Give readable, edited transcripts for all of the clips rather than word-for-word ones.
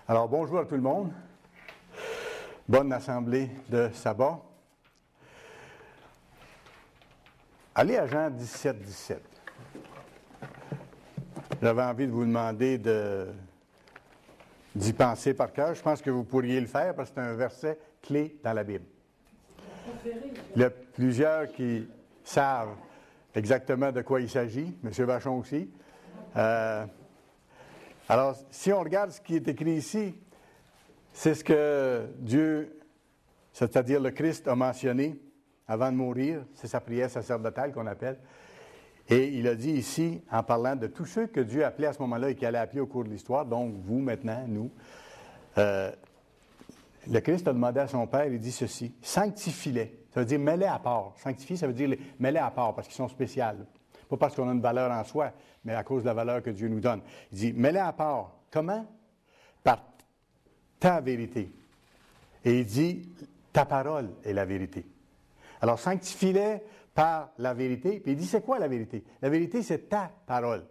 Alors, bonjour à tout le monde. Bonne assemblée de sabbat. Allez à Jean 17, 17. J'avais envie de vous demander d'y penser par cœur. Je pense que vous pourriez le faire parce que c'est un verset clé dans la Bible. Il y a plusieurs qui savent exactement de quoi il s'agit. M. Vachon aussi. Alors, si on regarde ce qui est écrit ici, c'est ce que Dieu, c'est-à-dire le Christ, a mentionné avant de mourir. C'est sa prière sacerdotale qu'on appelle. Et il a dit ici, en parlant de tous ceux que Dieu appelait à ce moment-là et qu'il allait appeler au cours de l'histoire, donc vous maintenant, nous, le Christ a demandé à son Père, il dit ceci, sanctifie-les. Ça veut dire mets-les à part. Sanctifier, ça veut dire mets-les à part parce qu'ils sont spéciaux. Pas parce qu'on a une valeur en soi, mais à cause de la valeur que Dieu nous donne. Il dit, mets-les à part. Comment? Par ta vérité. Et il dit, ta parole est la vérité. Alors, sanctifie-les par la vérité. Puis il dit, c'est quoi la vérité? La vérité, c'est ta parole.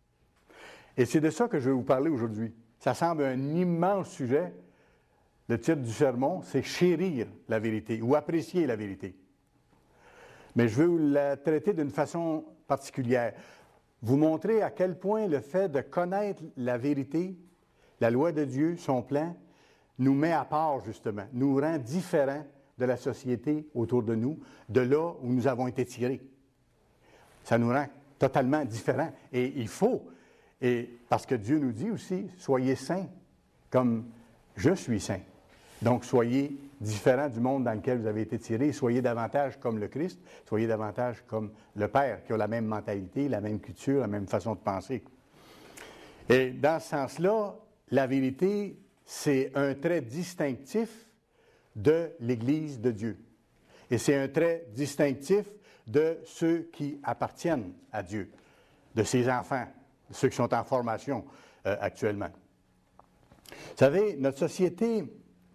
Et c'est de ça que je vais vous parler aujourd'hui. Ça semble un immense sujet. Le titre du sermon, c'est « Chérir la vérité » ou « Apprécier la vérité ». Mais je veux vous la traiter d'une façon particulière. Vous montrer à quel point le fait de connaître la vérité, la loi de Dieu, son plan, nous met à part, justement, nous rend différents de la société autour de nous, de là où nous avons été tirés. Ça nous rend totalement différents. Et il faut, et parce que Dieu nous dit aussi, soyez saints comme je suis saint. Donc, soyez différents du monde dans lequel vous avez été tirés, soyez davantage comme le Christ, soyez davantage comme le Père, qui a la même mentalité, la même culture, la même façon de penser. Et dans ce sens-là, la vérité, c'est un trait distinctif de l'Église de Dieu. Et c'est un trait distinctif de ceux qui appartiennent à Dieu, de ses enfants, de ceux qui sont en formation actuellement. Vous savez, notre société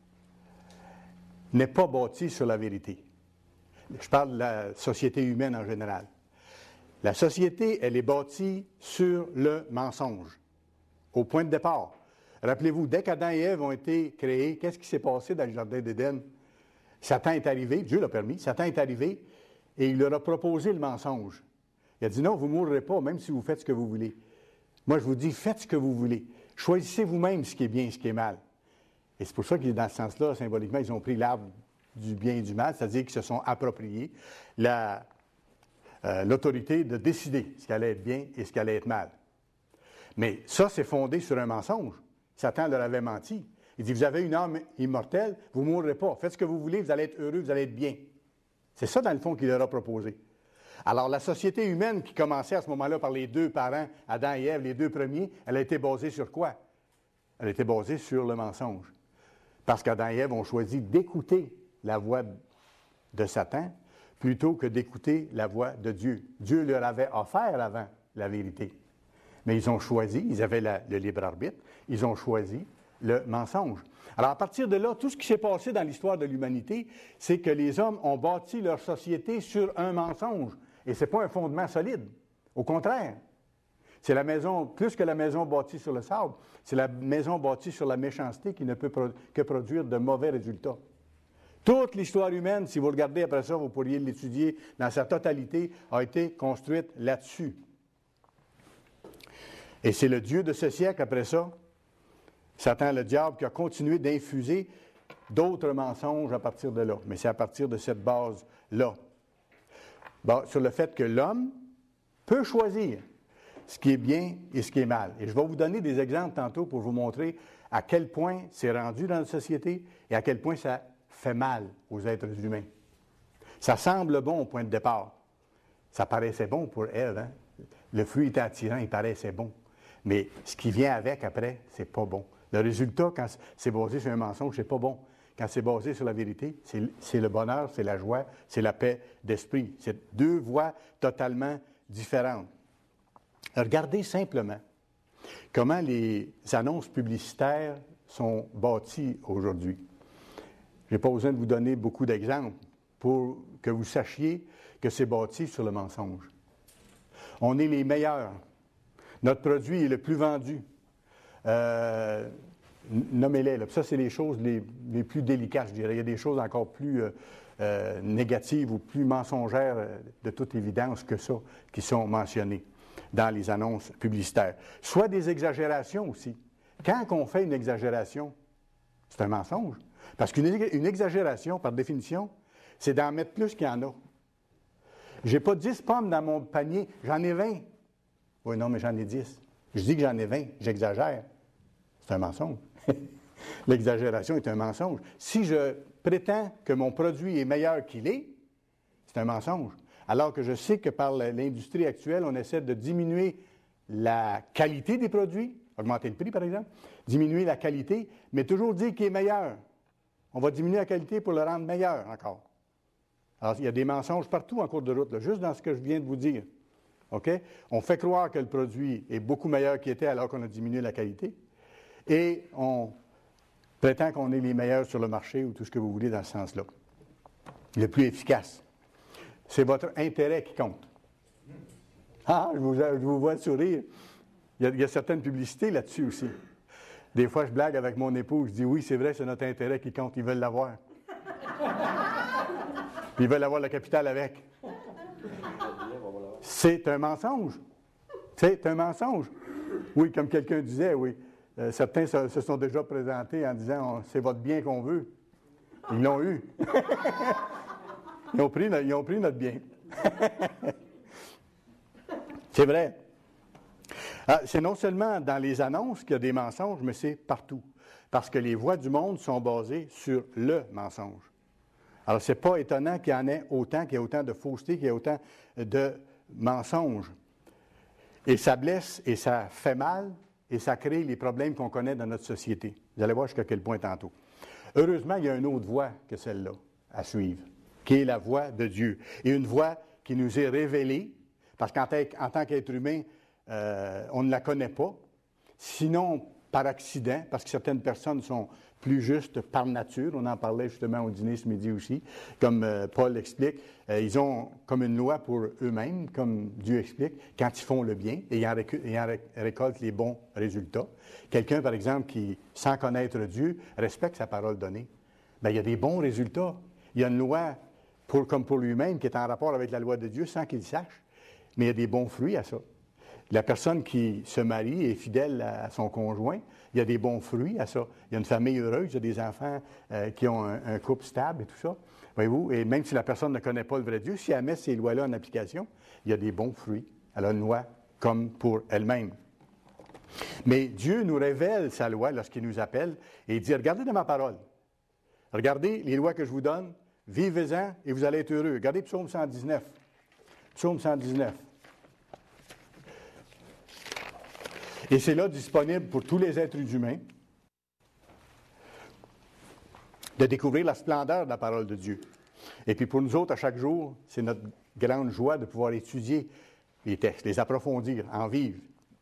n'est pas bâtie sur la vérité. Je parle de la société humaine en général. La société, elle est bâtie sur le mensonge, au point de départ. Rappelez-vous, dès qu'Adam et Ève ont été créés, qu'est-ce qui s'est passé dans le jardin d'Éden? Satan est arrivé, Dieu l'a permis, Satan est arrivé et il leur a proposé le mensonge. Il a dit non, vous ne mourrez pas, même si vous faites ce que vous voulez. Moi, je vous dis, faites ce que vous voulez. Choisissez vous-même ce qui est bien et ce qui est mal. Et c'est pour ça que dans ce sens-là, symboliquement, ils ont pris l'arbre du bien et du mal, c'est-à-dire qu'ils se sont appropriés l'autorité de décider ce qui allait être bien et ce qui allait être mal. Mais ça, c'est fondé sur un mensonge. Satan leur avait menti. Il dit, vous avez une âme immortelle, vous ne mourrez pas. Faites ce que vous voulez, vous allez être heureux, vous allez être bien. C'est ça, dans le fond, qu'il leur a proposé. Alors, la société humaine qui commençait à ce moment-là par les deux parents, Adam et Ève, les deux premiers, elle a été basée sur quoi? Elle a été basée sur le mensonge. Parce qu'Adam et Ève ont choisi d'écouter la voix de Satan plutôt que d'écouter la voix de Dieu. Dieu leur avait offert avant la vérité. Mais ils ont choisi, ils avaient le libre arbitre, ils ont choisi le mensonge. Alors, à partir de là, tout ce qui s'est passé dans l'histoire de l'humanité, c'est que les hommes ont bâti leur société sur un mensonge. Et ce n'est pas un fondement solide. Au contraire. C'est la maison, plus que la maison bâtie sur le sable, c'est la maison bâtie sur la méchanceté qui ne peut que produire de mauvais résultats. Toute l'histoire humaine, si vous regardez après ça, vous pourriez l'étudier dans sa totalité, a été construite là-dessus. Et c'est le Dieu de ce siècle, après ça, Satan, le diable, qui a continué d'infuser d'autres mensonges à partir de là. Mais c'est à partir de cette base-là. Bon, sur le fait que l'homme peut choisir ce qui est bien et ce qui est mal. Et je vais vous donner des exemples tantôt pour vous montrer à quel point c'est rendu dans notre société et à quel point ça fait mal aux êtres humains. Ça semble bon au point de départ. Ça paraissait bon pour Ève, hein? Le fruit était attirant, il paraissait bon. Mais ce qui vient avec après, c'est pas bon. Le résultat, quand c'est basé sur un mensonge, c'est pas bon. Quand c'est basé sur la vérité, c'est le bonheur, c'est la joie, c'est la paix d'esprit. C'est deux voies totalement différentes. Regardez simplement comment les annonces publicitaires sont bâties aujourd'hui. Je n'ai pas besoin de vous donner beaucoup d'exemples pour que vous sachiez que c'est bâti sur le mensonge. On est les meilleurs. Notre produit est le plus vendu. nommez-les. Là. Ça, c'est les choses les plus délicates, je dirais. Il y a des choses encore plus négatives ou plus mensongères, de toute évidence, que ça, qui sont mentionnées dans les annonces publicitaires. Soit des exagérations aussi. Quand on fait une exagération, c'est un mensonge. Parce qu'une exagération, par définition, c'est d'en mettre plus qu'il y en a. Je n'ai pas 10 pommes dans mon panier, j'en ai 20. Oui, non, mais j'en ai 10. Je dis que j'en ai 20, j'exagère. C'est un mensonge. L'exagération est un mensonge. Si je prétends que mon produit est meilleur qu'il est, c'est un mensonge. Alors que je sais que par l'industrie actuelle, on essaie de diminuer la qualité des produits, augmenter le prix par exemple, diminuer la qualité, mais toujours dire qu'il est meilleur. On va diminuer la qualité pour le rendre meilleur encore. Alors, il y a des mensonges partout en cours de route, là, juste dans ce que je viens de vous dire. OK? On fait croire que le produit est beaucoup meilleur qu'il était alors qu'on a diminué la qualité. Et on prétend qu'on est les meilleurs sur le marché ou tout ce que vous voulez dans ce sens-là. Le plus efficace. C'est votre intérêt qui compte. Ah, je vous vois sourire. Il y a certaines publicités là-dessus aussi. Des fois, je blague avec mon époux, je dis oui, c'est vrai, c'est notre intérêt qui compte, ils veulent l'avoir. Puis ils veulent avoir le capital avec. C'est un mensonge. C'est un mensonge. Oui, comme quelqu'un disait, oui. Certains se sont déjà présentés en disant c'est votre bien qu'on veut. Ils l'ont eu. Ils ont pris notre bien. C'est vrai. C'est non seulement dans les annonces qu'il y a des mensonges, mais c'est partout. Parce que les voix du monde sont basées sur le mensonge. Alors, ce n'est pas étonnant qu'il y en ait autant, qu'il y ait autant de fausseté, qu'il y ait autant de mensonges. Et ça blesse et ça fait mal et ça crée les problèmes qu'on connaît dans notre société. Vous allez voir jusqu'à quel point tantôt. Heureusement, il y a une autre voie que celle-là à suivre, qui est la voie de Dieu. Et une voie qui nous est révélée, parce qu'en tant qu'être humain, on ne la connaît pas, sinon par accident, parce que certaines personnes sont plus justes par nature. On en parlait justement au dîner ce midi aussi, comme Paul explique. Ils ont comme une loi pour eux-mêmes, comme Dieu explique, quand ils font le bien et ils en récoltent les bons résultats. Quelqu'un, par exemple, qui, sans connaître Dieu, respecte sa parole donnée, bien, il y a des bons résultats. Il y a une loi, comme pour lui-même, qui est en rapport avec la loi de Dieu sans qu'il le sache, mais il y a des bons fruits à ça. La personne qui se marie est fidèle à son conjoint, il y a des bons fruits à ça. Il y a une famille heureuse, il y a des enfants qui ont un couple stable et tout ça. Voyez-vous, et même si la personne ne connaît pas le vrai Dieu, si elle met ces lois-là en application, il y a des bons fruits. Elle a une loi comme pour elle-même. Mais Dieu nous révèle sa loi lorsqu'il nous appelle et il dit, regardez dans ma parole. Regardez les lois que je vous donne, vivez-en et vous allez être heureux. Regardez Psaume 119. Psaume 119. Et c'est là disponible pour tous les êtres humains de découvrir la splendeur de la parole de Dieu. Et puis pour nous autres, à chaque jour, c'est notre grande joie de pouvoir étudier les textes, les approfondir, en vivre.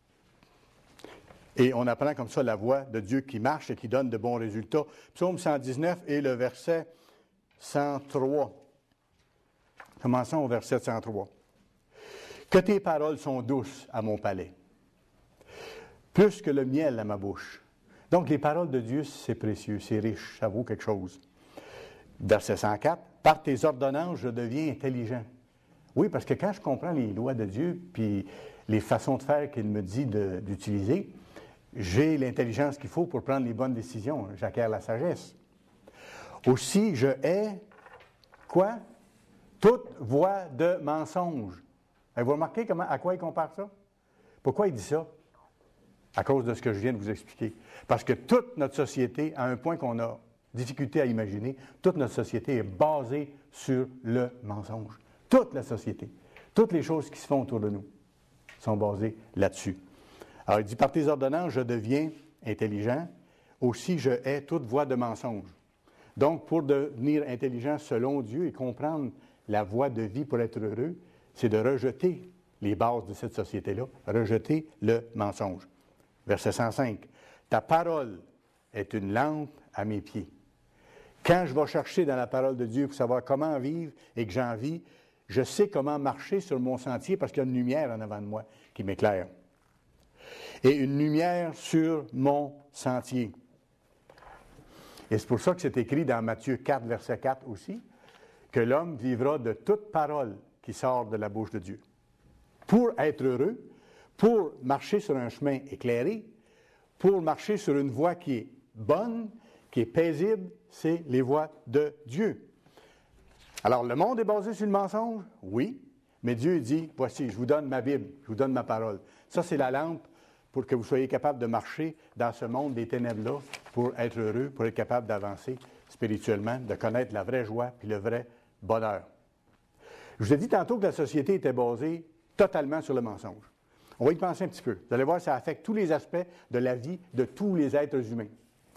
Et on apprend comme ça la voie de Dieu qui marche et qui donne de bons résultats. Psaume 119 et le verset 103. Commençons au verset 103. « Que tes paroles sont douces à mon palais, plus que le miel à ma bouche. » Donc, les paroles de Dieu, c'est précieux, c'est riche, ça vaut quelque chose. Verset 104. « Par tes ordonnances, je deviens intelligent. » Oui, parce que quand je comprends les lois de Dieu, puis les façons de faire qu'il me dit d'utiliser, j'ai l'intelligence qu'il faut pour prendre les bonnes décisions. J'acquiers la sagesse. Aussi, je hais, quoi? Toute voie de mensonge. Vous remarquez à quoi il compare ça? Pourquoi il dit ça? À cause de ce que je viens de vous expliquer. Parce que toute notre société, à un point qu'on a difficulté à imaginer, toute notre société est basée sur le mensonge. Toute la société. Toutes les choses qui se font autour de nous sont basées là-dessus. Alors, il dit, par tes ordonnances, je deviens intelligent. Aussi, je hais toute voie de mensonge. Donc, pour devenir intelligent selon Dieu et comprendre la voie de vie pour être heureux, c'est de rejeter les bases de cette société-là, rejeter le mensonge. Verset 105. « Ta parole est une lampe à mes pieds. » Quand je vais chercher dans la parole de Dieu pour savoir comment vivre et que j'en vis, je sais comment marcher sur mon sentier parce qu'il y a une lumière en avant de moi qui m'éclaire. Et une lumière sur mon sentier. Et c'est pour ça que c'est écrit dans Matthieu 4, verset 4 aussi, que l'homme vivra de toute parole qui sort de la bouche de Dieu. Pour être heureux, pour marcher sur un chemin éclairé, pour marcher sur une voie qui est bonne, qui est paisible, c'est les voies de Dieu. Alors, le monde est basé sur le mensonge? Oui. Mais Dieu dit, voici, je vous donne ma Bible, je vous donne ma parole. Ça, c'est la lampe pour que vous soyez capable de marcher dans ce monde des ténèbres-là, pour être heureux, pour être capable d'avancer spirituellement, de connaître la vraie joie puis le vrai bonheur. Je vous ai dit tantôt que la société était basée totalement sur le mensonge. On va y penser un petit peu. Vous allez voir, ça affecte tous les aspects de la vie de tous les êtres humains.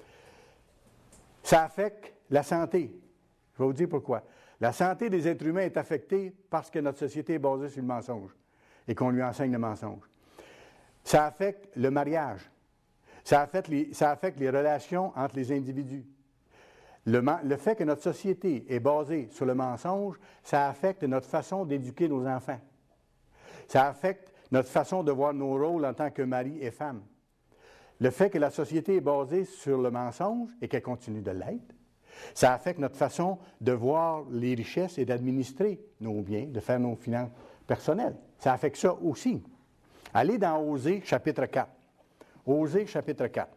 Ça affecte la santé. Je vais vous dire pourquoi. La santé des êtres humains est affectée parce que notre société est basée sur le mensonge et qu'on lui enseigne le mensonge. Ça affecte le mariage. Ça affecte les relations entre les individus. Le fait que notre société est basée sur le mensonge, ça affecte notre façon d'éduquer nos enfants. Ça affecte notre façon de voir nos rôles en tant que mari et femme. Le fait que la société est basée sur le mensonge et qu'elle continue de l'être, ça affecte notre façon de voir les richesses et d'administrer nos biens, de faire nos finances personnelles. Ça affecte ça aussi. Allez dans Osée, chapitre 4. Osée, chapitre 4.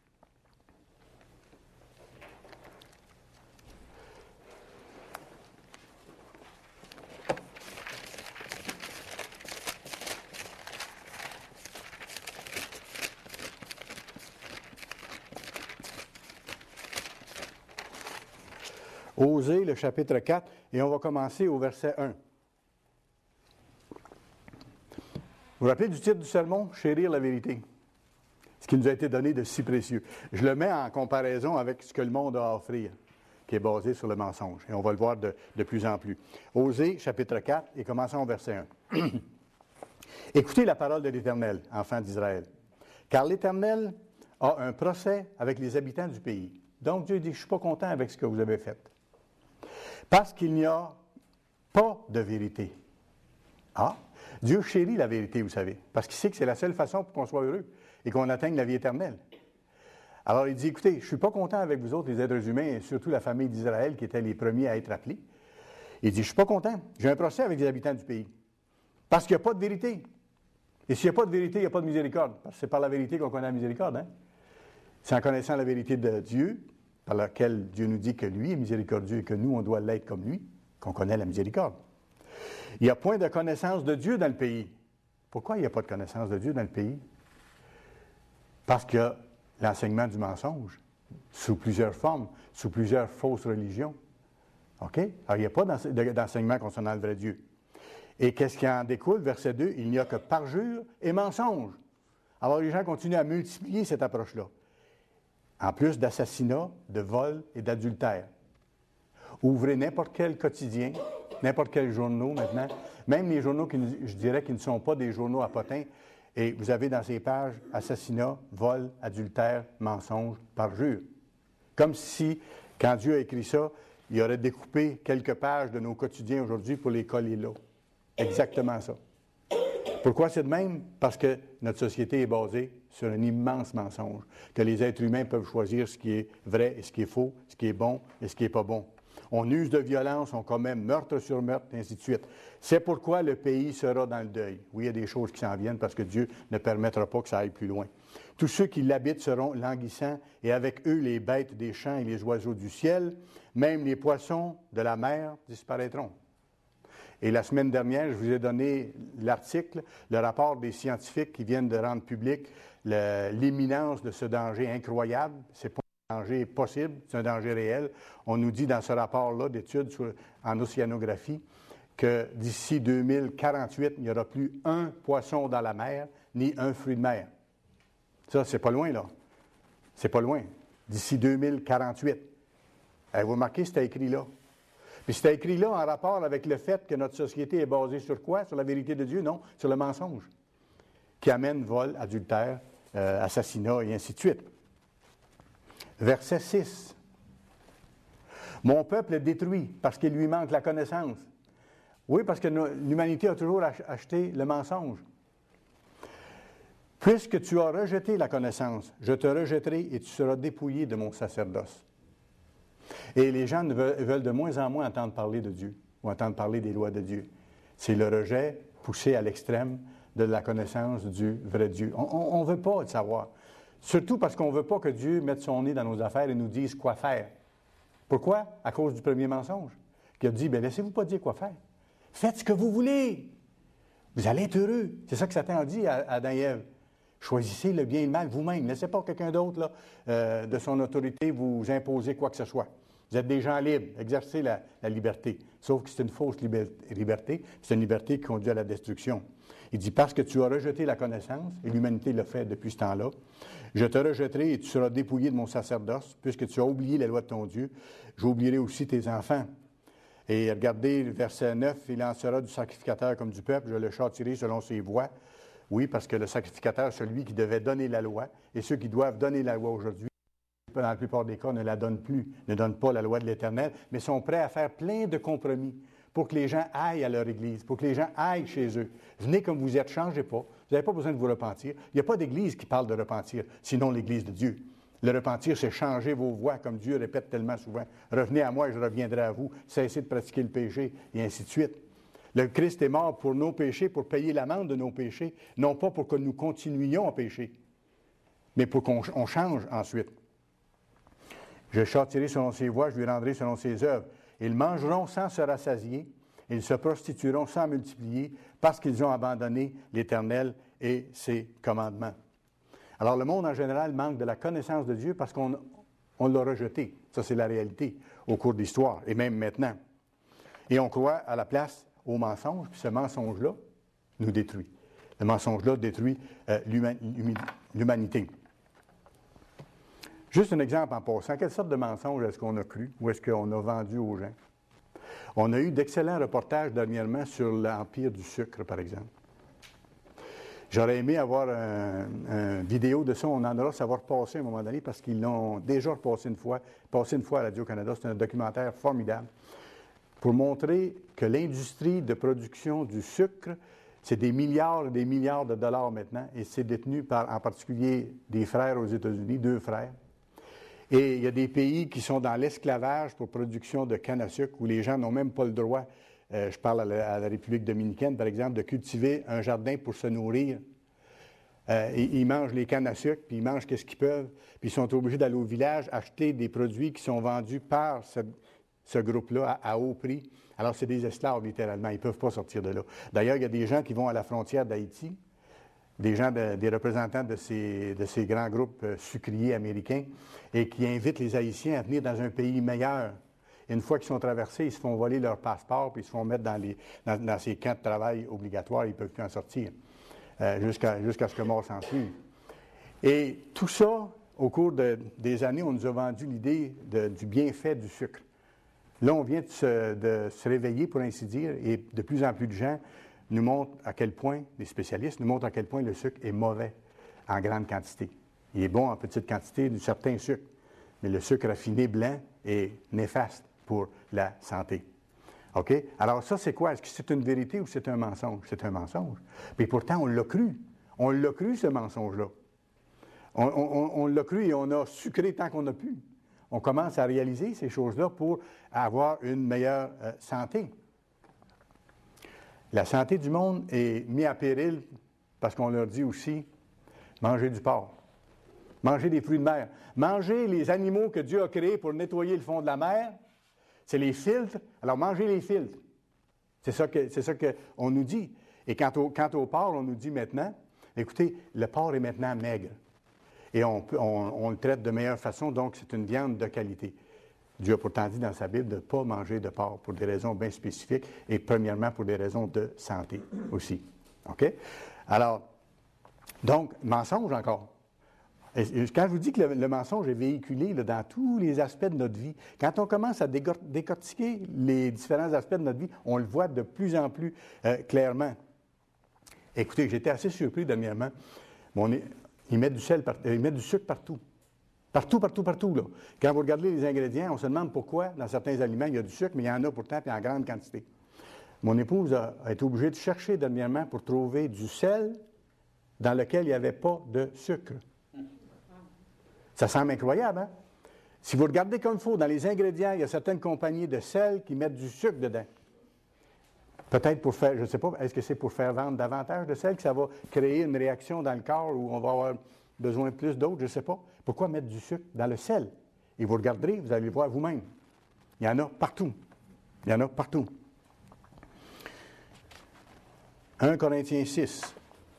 Osée, le chapitre 4, et on va commencer au verset 1. Vous vous rappelez du titre du sermon? Chérir la vérité. Ce qui nous a été donné de si précieux. Je le mets en comparaison avec ce que le monde a à offrir, qui est basé sur le mensonge. Et on va le voir de plus en plus. Osée, chapitre 4, et commençons au verset 1. Écoutez la parole de l'Éternel, enfants d'Israël. Car l'Éternel a un procès avec les habitants du pays. Donc Dieu dit, je ne suis pas content avec ce que vous avez fait. Parce qu'il n'y a pas de vérité. Ah, Dieu chérit la vérité, vous savez, parce qu'il sait que c'est la seule façon pour qu'on soit heureux et qu'on atteigne la vie éternelle. Alors il dit, écoutez, je ne suis pas content avec vous autres, les êtres humains, et surtout la famille d'Israël, qui étaient les premiers à être appelés. Il dit, je ne suis pas content, j'ai un procès avec les habitants du pays, parce qu'il n'y a pas de vérité. Et s'il n'y a pas de vérité, il n'y a pas de miséricorde, parce que c'est par la vérité qu'on connaît la miséricorde. Hein? C'est en connaissant la vérité de Dieu, par laquelle Dieu nous dit que lui est miséricordieux et que nous, on doit l'être comme lui, qu'on connaît la miséricorde. Il n'y a point de connaissance de Dieu dans le pays. Pourquoi il n'y a pas de connaissance de Dieu dans le pays? Parce qu'il y a l'enseignement du mensonge, sous plusieurs formes, sous plusieurs fausses religions. OK? Alors, il n'y a pas d'enseignement concernant le vrai Dieu. Et qu'est-ce qui en découle? Verset 2, il n'y a que parjure et mensonge. Alors, les gens continuent à multiplier cette approche-là. En plus d'assassinat, de vol et d'adultère. Ouvrez n'importe quel quotidien, n'importe quel journaux maintenant, même les journaux je dirais qui ne sont pas des journaux à potins, et vous avez dans ces pages assassinat, vol, adultère, mensonge, parjure. Comme si, quand Dieu a écrit ça, il aurait découpé quelques pages de nos quotidiens aujourd'hui pour les coller là. Exactement ça. Pourquoi c'est de même? Parce que notre société est basée sur un immense mensonge, que les êtres humains peuvent choisir ce qui est vrai et ce qui est faux, ce qui est bon et ce qui n'est pas bon. On use de violence, on commet meurtre sur meurtre, et ainsi de suite. C'est pourquoi le pays sera dans le deuil. Oui, il y a des choses qui s'en viennent parce que Dieu ne permettra pas que ça aille plus loin. Tous ceux qui l'habitent seront languissants, et avec eux les bêtes des champs et les oiseaux du ciel, même les poissons de la mer disparaîtront. Et la semaine dernière, je vous ai donné l'article, le rapport des scientifiques qui viennent de rendre public l'imminence de ce danger incroyable. C'est pas un danger possible, c'est un danger réel. On nous dit dans ce rapport-là d'études en océanographie que d'ici 2048, il n'y aura plus un poisson dans la mer, ni un fruit de mer. Ça, c'est pas loin, là. C'est pas loin. D'ici 2048. Vous remarquez, c'était écrit là. Puis c'était écrit là en rapport avec le fait que notre société est basée sur quoi? Sur la vérité de Dieu? Non, sur le mensonge, qui amène vol, adultère, assassinat et ainsi de suite. Verset 6. Mon peuple est détruit parce qu'il lui manque la connaissance. Oui, parce que l'humanité a toujours acheté le mensonge. Puisque tu as rejeté la connaissance, je te rejetterai et tu seras dépouillé de mon sacerdoce. Et les gens veulent de moins en moins entendre parler de Dieu ou entendre parler des lois de Dieu. C'est le rejet poussé à l'extrême de la connaissance du vrai Dieu. On ne veut pas le savoir. Surtout parce qu'on ne veut pas que Dieu mette son nez dans nos affaires et nous dise quoi faire. Pourquoi? À cause du premier mensonge. Qui a dit, bien, laissez-vous pas dire quoi faire. Faites ce que vous voulez. Vous allez être heureux. C'est ça que Satan a dit à Adam et Ève. Choisissez le bien et le mal vous-même. Laissez pas quelqu'un d'autre, là, de son autorité, vous imposer quoi que ce soit. Vous êtes des gens libres. Exercez la liberté. Sauf que c'est une fausse liberté. C'est une liberté qui conduit à la destruction. Il dit, parce que tu as rejeté la connaissance, et l'humanité l'a fait depuis ce temps-là, je te rejetterai et tu seras dépouillé de mon sacerdoce, puisque tu as oublié les lois de ton Dieu. J'oublierai aussi tes enfants. Et regardez, verset 9, il lancera du sacrificateur comme du peuple, je le châtirai selon ses voies. Oui, parce que le sacrificateur, celui qui devait donner la loi, et ceux qui doivent donner la loi aujourd'hui, dans la plupart des cas, ne la donnent plus, ne donnent pas la loi de l'Éternel, mais sont prêts à faire plein de compromis pour que les gens aillent à leur église, pour que les gens aillent chez eux. Venez comme vous êtes, changez pas. Vous n'avez pas besoin de vous repentir. Il n'y a pas d'église qui parle de repentir, sinon l'église de Dieu. Le repentir, c'est changer vos voies, comme Dieu répète tellement souvent. Revenez à moi et je reviendrai à vous. Cessez de pratiquer le péché, et ainsi de suite. Le Christ est mort pour nos péchés, pour payer l'amende de nos péchés, non pas pour que nous continuions à pécher, mais pour qu'on change ensuite. Je châtirai selon ses voies, je lui rendrai selon ses œuvres. Ils mangeront sans se rassasier, ils se prostitueront sans multiplier, parce qu'ils ont abandonné l'Éternel et ses commandements. Alors, le monde en général manque de la connaissance de Dieu parce qu'on l'a rejeté. Ça, c'est la réalité au cours de l'histoire, et même maintenant. Et on croit à la place au mensonge, puis ce mensonge-là nous détruit. Le mensonge-là détruit l'humanité. Juste un exemple en passant. Quelle sorte de mensonge est-ce qu'on a cru ou est-ce qu'on a vendu aux gens? On a eu d'excellents reportages dernièrement sur l'empire du sucre, par exemple. J'aurais aimé avoir une vidéo de ça. On en aura savoir passer à un moment donné parce qu'ils l'ont déjà passé une fois à Radio-Canada. C'est un documentaire formidable pour montrer que l'industrie de production du sucre, c'est des milliards et des milliards de dollars maintenant et c'est détenu par, en particulier, des frères aux États-Unis, 2 frères. Et il y a des pays qui sont dans l'esclavage pour production de canne à sucre où les gens n'ont même pas le droit, je parle à la République dominicaine, par exemple, de cultiver un jardin pour se nourrir. Ils mangent les cannes à sucre, puis ils mangent ce qu'ils peuvent, puis ils sont obligés d'aller au village acheter des produits qui sont vendus par ce groupe-là à haut prix. Alors, c'est des esclaves, littéralement. Ils ne peuvent pas sortir de là. D'ailleurs, il y a des gens qui vont à la frontière d'Haïti, des représentants de ces grands groupes sucriers américains, et qui invitent les Haïtiens à venir dans un pays meilleur. Et une fois qu'ils sont traversés, ils se font voler leur passeport, puis ils se font mettre dans ces camps de travail obligatoires, ils ne peuvent plus en sortir, jusqu'à ce que mort s'en suive. Et tout ça, au cours des années, on nous a vendu l'idée du bienfait du sucre. Là, on vient de se réveiller, pour ainsi dire, et de plus en plus de gens nous montrent à quel point, les spécialistes nous montrent à quel point le sucre est mauvais en grande quantité. Il est bon en petite quantité du certain sucre, mais le sucre raffiné blanc est néfaste pour la santé. OK? Alors ça, c'est quoi? Est-ce que c'est une vérité ou c'est un mensonge? C'est un mensonge. Puis pourtant, on l'a cru. On l'a cru, ce mensonge-là. On l'a cru et on a sucré tant qu'on a pu. On commence à réaliser ces choses-là pour avoir une meilleure santé. La santé du monde est mise à péril parce qu'on leur dit aussi, mangez du porc, mangez des fruits de mer, mangez les animaux que Dieu a créés pour nettoyer le fond de la mer, c'est les filtres, alors mangez les filtres. C'est ça qu'on nous dit. Et quant au porc, on nous dit maintenant, écoutez, le porc est maintenant maigre. Et on le traite de meilleure façon, donc c'est une viande de qualité. Dieu a pourtant dit dans sa Bible de ne pas manger de porc pour des raisons bien spécifiques et premièrement pour des raisons de santé aussi. OK? Alors, donc, mensonge encore. Et quand je vous dis que le mensonge est véhiculé là, dans tous les aspects de notre vie, quand on commence à décortiquer les différents aspects de notre vie, on le voit de plus en plus clairement. Écoutez, j'étais assez surpris dernièrement. Ils mettent du sucre partout. Partout, là. Quand vous regardez les ingrédients, on se demande pourquoi, dans certains aliments, il y a du sucre, mais il y en a pourtant, puis en grande quantité. Mon épouse a été obligée de chercher dernièrement pour trouver du sel dans lequel il n'y avait pas de sucre. Ça semble incroyable, hein? Si vous regardez comme il faut, dans les ingrédients, il y a certaines compagnies de sel qui mettent du sucre dedans. Peut-être pour faire, je ne sais pas, est-ce que c'est pour faire vendre davantage de sel que ça va créer une réaction dans le corps où on va avoir besoin de plus d'autres, je ne sais pas. Pourquoi mettre du sucre dans le sel? Et vous regarderez, vous allez le voir vous-même. Il y en a partout. Il y en a partout. 1 Corinthiens 6.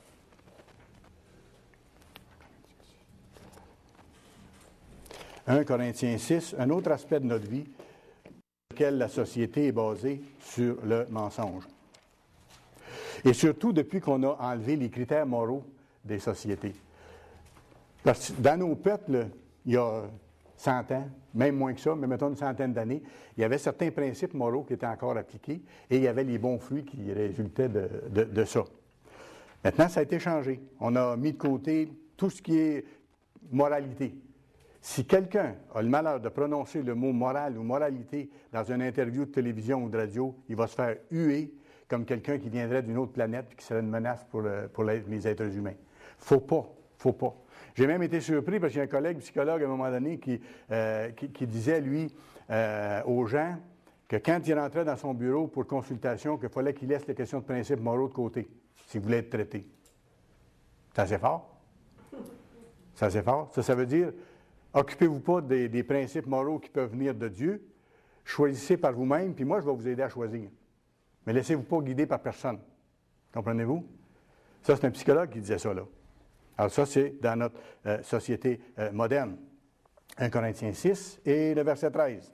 « 1 Corinthiens 6, un autre aspect de notre vie, lequel la société est basée sur le mensonge. Et surtout depuis qu'on a enlevé les critères moraux des sociétés. Parce que dans nos peuples, il y a 100 ans, même moins que ça, mais mettons une centaine d'années, il y avait certains principes moraux qui étaient encore appliqués et il y avait les bons fruits qui résultaient de ça. Maintenant, ça a été changé. On a mis de côté tout ce qui est moralité. Si quelqu'un a le malheur de prononcer le mot moral ou moralité dans une interview de télévision ou de radio, il va se faire huer comme quelqu'un qui viendrait d'une autre planète et qui serait une menace pour les êtres humains. Faut pas. J'ai même été surpris parce qu'il y a un collègue psychologue à un moment donné qui disait, lui, aux gens que quand il rentrait dans son bureau pour consultation, qu'il fallait qu'il laisse les questions de principes moraux de côté s'il voulait être traité. C'est assez fort. C'est assez fort. Ça veut dire... Occupez-vous pas des principes moraux qui peuvent venir de Dieu. Choisissez par vous-même, puis moi, je vais vous aider à choisir. Mais laissez-vous pas guider par personne. Comprenez-vous? Ça, c'est un psychologue qui disait ça, là. Alors ça, c'est dans notre société moderne. 1 Corinthiens 6 et le verset 13.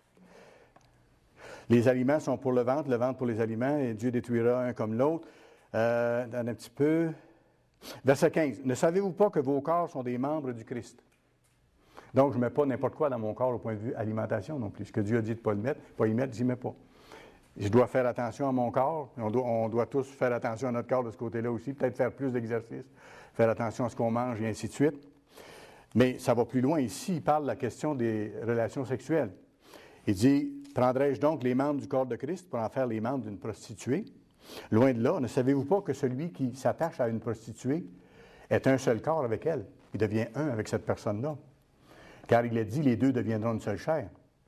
Les aliments sont pour le ventre pour les aliments, et Dieu détruira un comme l'autre. Dans un petit peu. Verset 15. Ne savez-vous pas que vos corps sont des membres du Christ? Donc, je ne mets pas n'importe quoi dans mon corps au point de vue alimentation non plus. Ce que Dieu a dit de ne pas y mettre, je n'y mets pas. Je dois faire attention à mon corps. On doit tous faire attention à notre corps de ce côté-là aussi. Peut-être faire plus d'exercices, faire attention à ce qu'on mange et ainsi de suite. Mais ça va plus loin ici. Il parle de la question des relations sexuelles. Il dit, « Prendrai-je donc les membres du corps de Christ pour en faire les membres d'une prostituée? Loin de là, ne savez-vous pas que celui qui s'attache à une prostituée est un seul corps avec elle? Il devient un avec cette personne-là. Car il a dit, les deux deviendront une seule chair.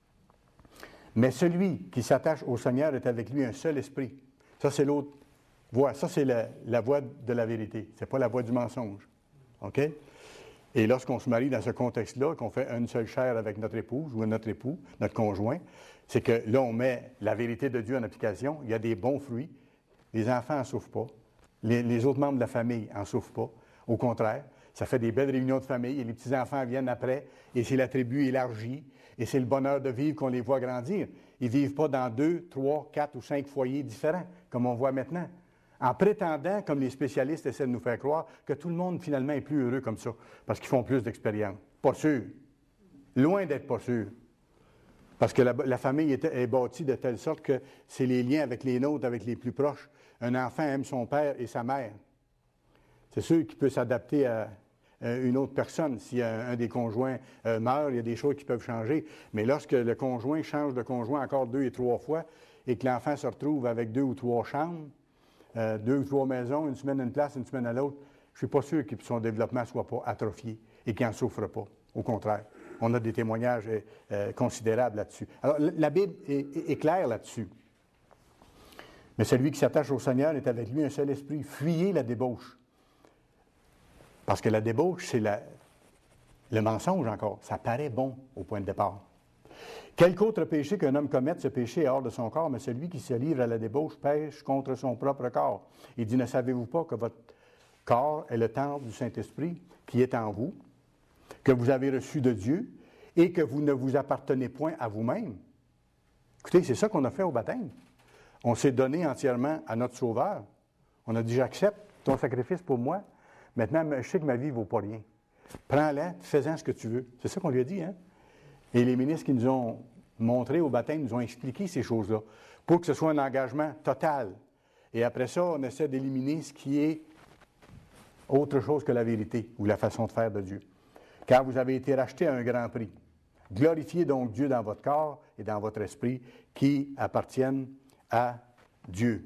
Mais celui qui s'attache au Seigneur est avec lui un seul esprit. » Ça, c'est l'autre voie. Ça, c'est la voie de la vérité. Ce n'est pas la voie du mensonge. OK? Et lorsqu'on se marie dans ce contexte-là, qu'on fait une seule chair avec notre épouse ou notre époux, notre conjoint, c'est que là, on met la vérité de Dieu en application. Il y a des bons fruits. Les enfants n'en souffrent pas. Les autres membres de la famille n'en souffrent pas. Au contraire. Ça fait des belles réunions de famille et les petits-enfants viennent après et c'est la tribu élargie et c'est le bonheur de vivre qu'on les voit grandir. Ils ne vivent pas dans 2, 3, 4 ou 5 foyers différents comme on voit maintenant. En prétendant, comme les spécialistes essaient de nous faire croire, que tout le monde finalement est plus heureux comme ça parce qu'ils font plus d'expérience. Pas sûr. Loin d'être pas sûr. Parce que la famille est bâtie de telle sorte que c'est les liens avec les nôtres, avec les plus proches. Un enfant aime son père et sa mère. C'est sûr qu'il peut s'adapter à une autre personne. Si un des conjoints meurt, il y a des choses qui peuvent changer. Mais lorsque le conjoint change de conjoint encore 2 et 3 fois et que l'enfant se retrouve avec 2 ou 3 chambres, 2 ou 3 maisons, une semaine à une place, une semaine à l'autre, je ne suis pas sûr que son développement ne soit pas atrophié et qu'il n'en souffre pas. Au contraire, on a des témoignages considérables là-dessus. Alors, la Bible est claire là-dessus. Mais celui qui s'attache au Seigneur est avec lui un seul esprit. Fuyez la débauche. Parce que la débauche, c'est le mensonge encore. Ça paraît bon au point de départ. Quelque autre péché qu'un homme commette, ce péché est hors de son corps, mais celui qui se livre à la débauche pêche contre son propre corps. Il dit, ne savez-vous pas que votre corps est le temple du Saint-Esprit qui est en vous, que vous avez reçu de Dieu et que vous ne vous appartenez point à vous-même? Écoutez, c'est ça qu'on a fait au baptême. On s'est donné entièrement à notre Sauveur. On a dit, j'accepte ton sacrifice pour moi. Maintenant, je sais que ma vie ne vaut pas rien. Prends-la, fais-en ce que tu veux. C'est ça qu'on lui a dit, hein? Et les ministres qui nous ont montré au baptême nous ont expliqué ces choses-là pour que ce soit un engagement total. Et après ça, on essaie d'éliminer ce qui est autre chose que la vérité ou la façon de faire de Dieu. Car vous avez été rachetés à un grand prix. Glorifiez donc Dieu dans votre corps et dans votre esprit qui appartiennent à Dieu.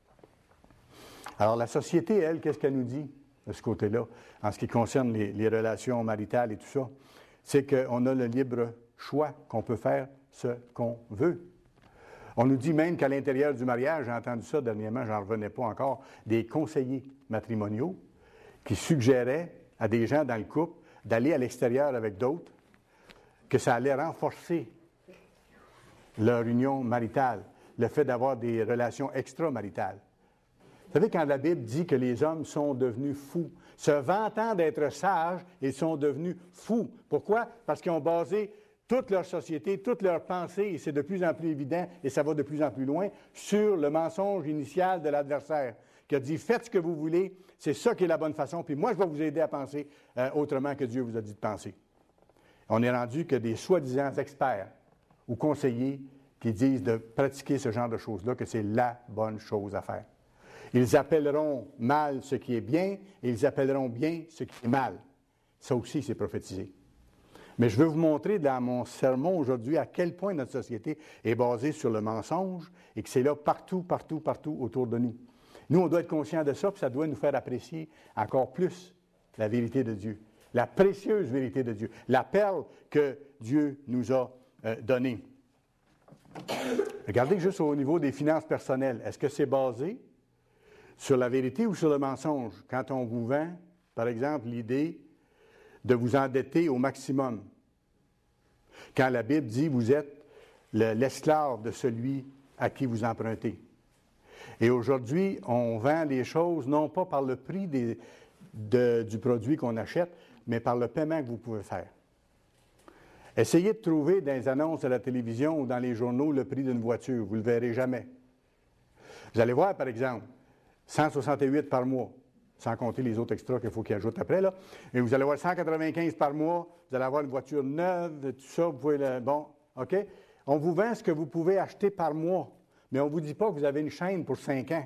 Alors, la société, elle, qu'est-ce qu'elle nous dit de ce côté-là, en ce qui concerne les relations maritales et tout ça? C'est qu'on a le libre choix, qu'on peut faire ce qu'on veut. On nous dit même qu'à l'intérieur du mariage, j'ai entendu ça dernièrement, j'en revenais pas encore, des conseillers matrimoniaux qui suggéraient à des gens dans le couple d'aller à l'extérieur avec d'autres, que ça allait renforcer leur union maritale, le fait d'avoir des relations extramaritales. Vous savez, quand la Bible dit que les hommes sont devenus fous, se vantant d'être sages, ils sont devenus fous. Pourquoi? Parce qu'ils ont basé toute leur société, toute leur pensée, et c'est de plus en plus évident, et ça va de plus en plus loin, sur le mensonge initial de l'adversaire, qui a dit « Faites ce que vous voulez, c'est ça qui est la bonne façon, puis moi, je vais vous aider à penser autrement que Dieu vous a dit de penser. » On est rendu que des soi-disant experts ou conseillers qui disent de pratiquer ce genre de choses-là, que c'est la bonne chose à faire. Ils appelleront mal ce qui est bien, et ils appelleront bien ce qui est mal. Ça aussi, c'est prophétisé. Mais je veux vous montrer dans mon sermon aujourd'hui à quel point notre société est basée sur le mensonge et que c'est là partout, partout, partout autour de nous. Nous, on doit être conscients de ça, puis ça doit nous faire apprécier encore plus la vérité de Dieu, la précieuse vérité de Dieu, la perle que Dieu nous a donnée. Regardez juste au niveau des finances personnelles. Est-ce que c'est basé sur la vérité ou sur le mensonge? Quand on vous vend, par exemple, l'idée de vous endetter au maximum. Quand la Bible dit « vous êtes l'esclave de celui à qui vous empruntez ». Et aujourd'hui, on vend les choses non pas par le prix du produit qu'on achète, mais par le paiement que vous pouvez faire. Essayez de trouver dans les annonces à la télévision ou dans les journaux le prix d'une voiture. Vous ne le verrez jamais. Vous allez voir, par exemple, 168 par mois, sans compter les autres extras qu'il faut qu'ils ajoutent après, là. Et vous allez avoir 195 par mois, vous allez avoir une voiture neuve, tout ça, vous pouvez bon, OK? On vous vend ce que vous pouvez acheter par mois, mais on ne vous dit pas que vous avez une chaîne pour 5 ans.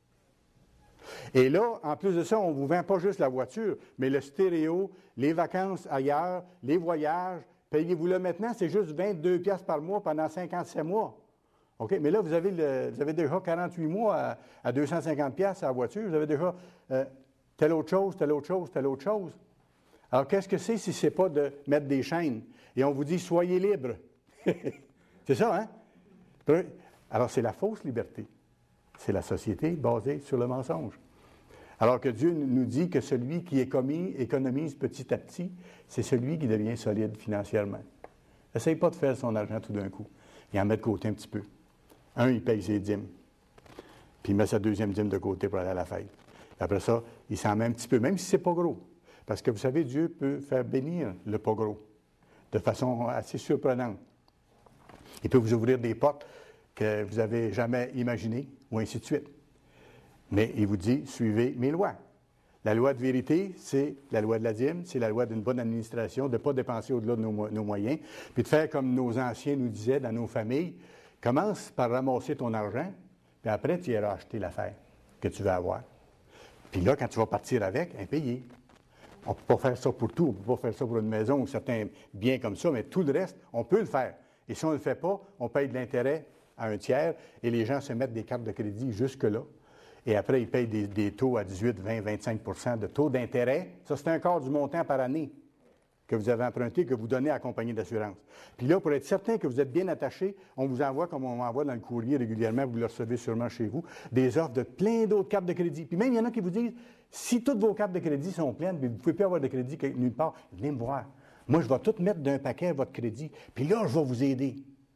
Et là, en plus de ça, on ne vous vend pas juste la voiture, mais le stéréo, les vacances ailleurs, les voyages. Payez-vous-le maintenant, c'est juste 22 piastres par mois pendant 57 mois. OK? Mais là, vous avez déjà 48 mois à 250 piastres à la voiture. Vous avez déjà telle autre chose, telle autre chose, telle autre chose. Alors, qu'est-ce que c'est si ce n'est pas de mettre des chaînes? Et on vous dit, soyez libres. C'est ça, hein? Alors, c'est la fausse liberté. C'est la société basée sur le mensonge. Alors que Dieu nous dit que celui qui économise petit à petit, c'est celui qui devient solide financièrement. N'essaye pas de faire son argent tout d'un coup. Il en met de côté un petit peu. Il paye ses dîmes. Puis il met sa deuxième dîme de côté pour aller à la fête. Puis après ça, il s'en met un petit peu, même si ce n'est pas gros. Parce que vous savez, Dieu peut faire bénir le pas gros de façon assez surprenante. Il peut vous ouvrir des portes que vous n'avez jamais imaginées, ou ainsi de suite. Mais il vous dit, suivez mes lois. La loi de vérité, c'est la loi de la dîme, c'est la loi d'une bonne administration, de ne pas dépenser au-delà de nos moyens, puis de faire comme nos anciens nous disaient dans nos familles, commence par ramasser ton argent, puis après, tu iras acheter l'affaire que tu veux avoir. Puis là, quand tu vas partir avec, payer. On ne peut pas faire ça pour tout, on ne peut pas faire ça pour une maison ou certains biens comme ça, mais tout le reste, on peut le faire. Et si on ne le fait pas, on paye de l'intérêt à un tiers et les gens se mettent des cartes de crédit jusque-là. Et après, ils payent des taux à 18, 20, 25 de taux d'intérêt. Ça, c'est un quart du montant par année que vous avez emprunté, que vous donnez à la compagnie d'assurance. Puis là, pour être certain que vous êtes bien attaché, on vous envoie, comme on envoie dans le courrier régulièrement, vous le recevez sûrement chez vous, des offres de plein d'autres cartes de crédit. Puis même, il y en a qui vous disent, si toutes vos cartes de crédit sont pleines, puis vous ne pouvez plus avoir de crédit nulle part, venez me voir. Moi, je vais tout mettre d'un paquet à votre crédit. Puis là, je vais vous aider.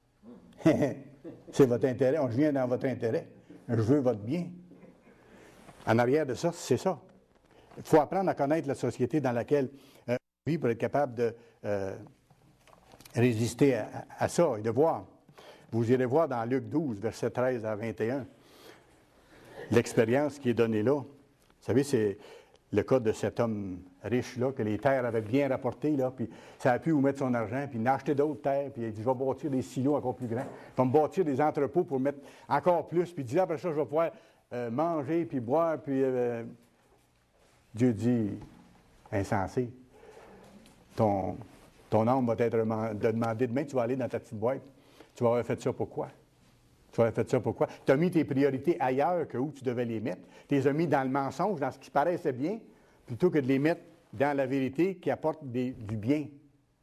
C'est votre intérêt. Je viens dans votre intérêt. Je veux votre bien. En arrière de ça, c'est ça. Il faut apprendre à connaître la société dans laquelle on vit pour être capable de résister à ça et de voir. Vous irez voir dans Luc 12, versets 13 à 21, l'expérience qui est donnée là. Vous savez, c'est le cas de cet homme riche-là, que les terres avaient bien rapporté, là, puis ça a pu où mettre son argent, puis il a acheté d'autres terres, puis il dit, je vais bâtir des silos encore plus grands, je vais me bâtir des entrepôts pour mettre encore plus, puis il dit, après ça, je vais pouvoir manger, puis boire, puis Dieu dit, insensé, ton âme va t'être demandé demain, tu vas aller dans ta petite boîte, tu vas avoir fait ça pourquoi? Tu vas avoir fait ça pourquoi? Tu as mis tes priorités ailleurs que où tu devais les mettre. Tu les as mis dans le mensonge, dans ce qui paraissait bien, plutôt que de les mettre dans la vérité qui apporte du bien.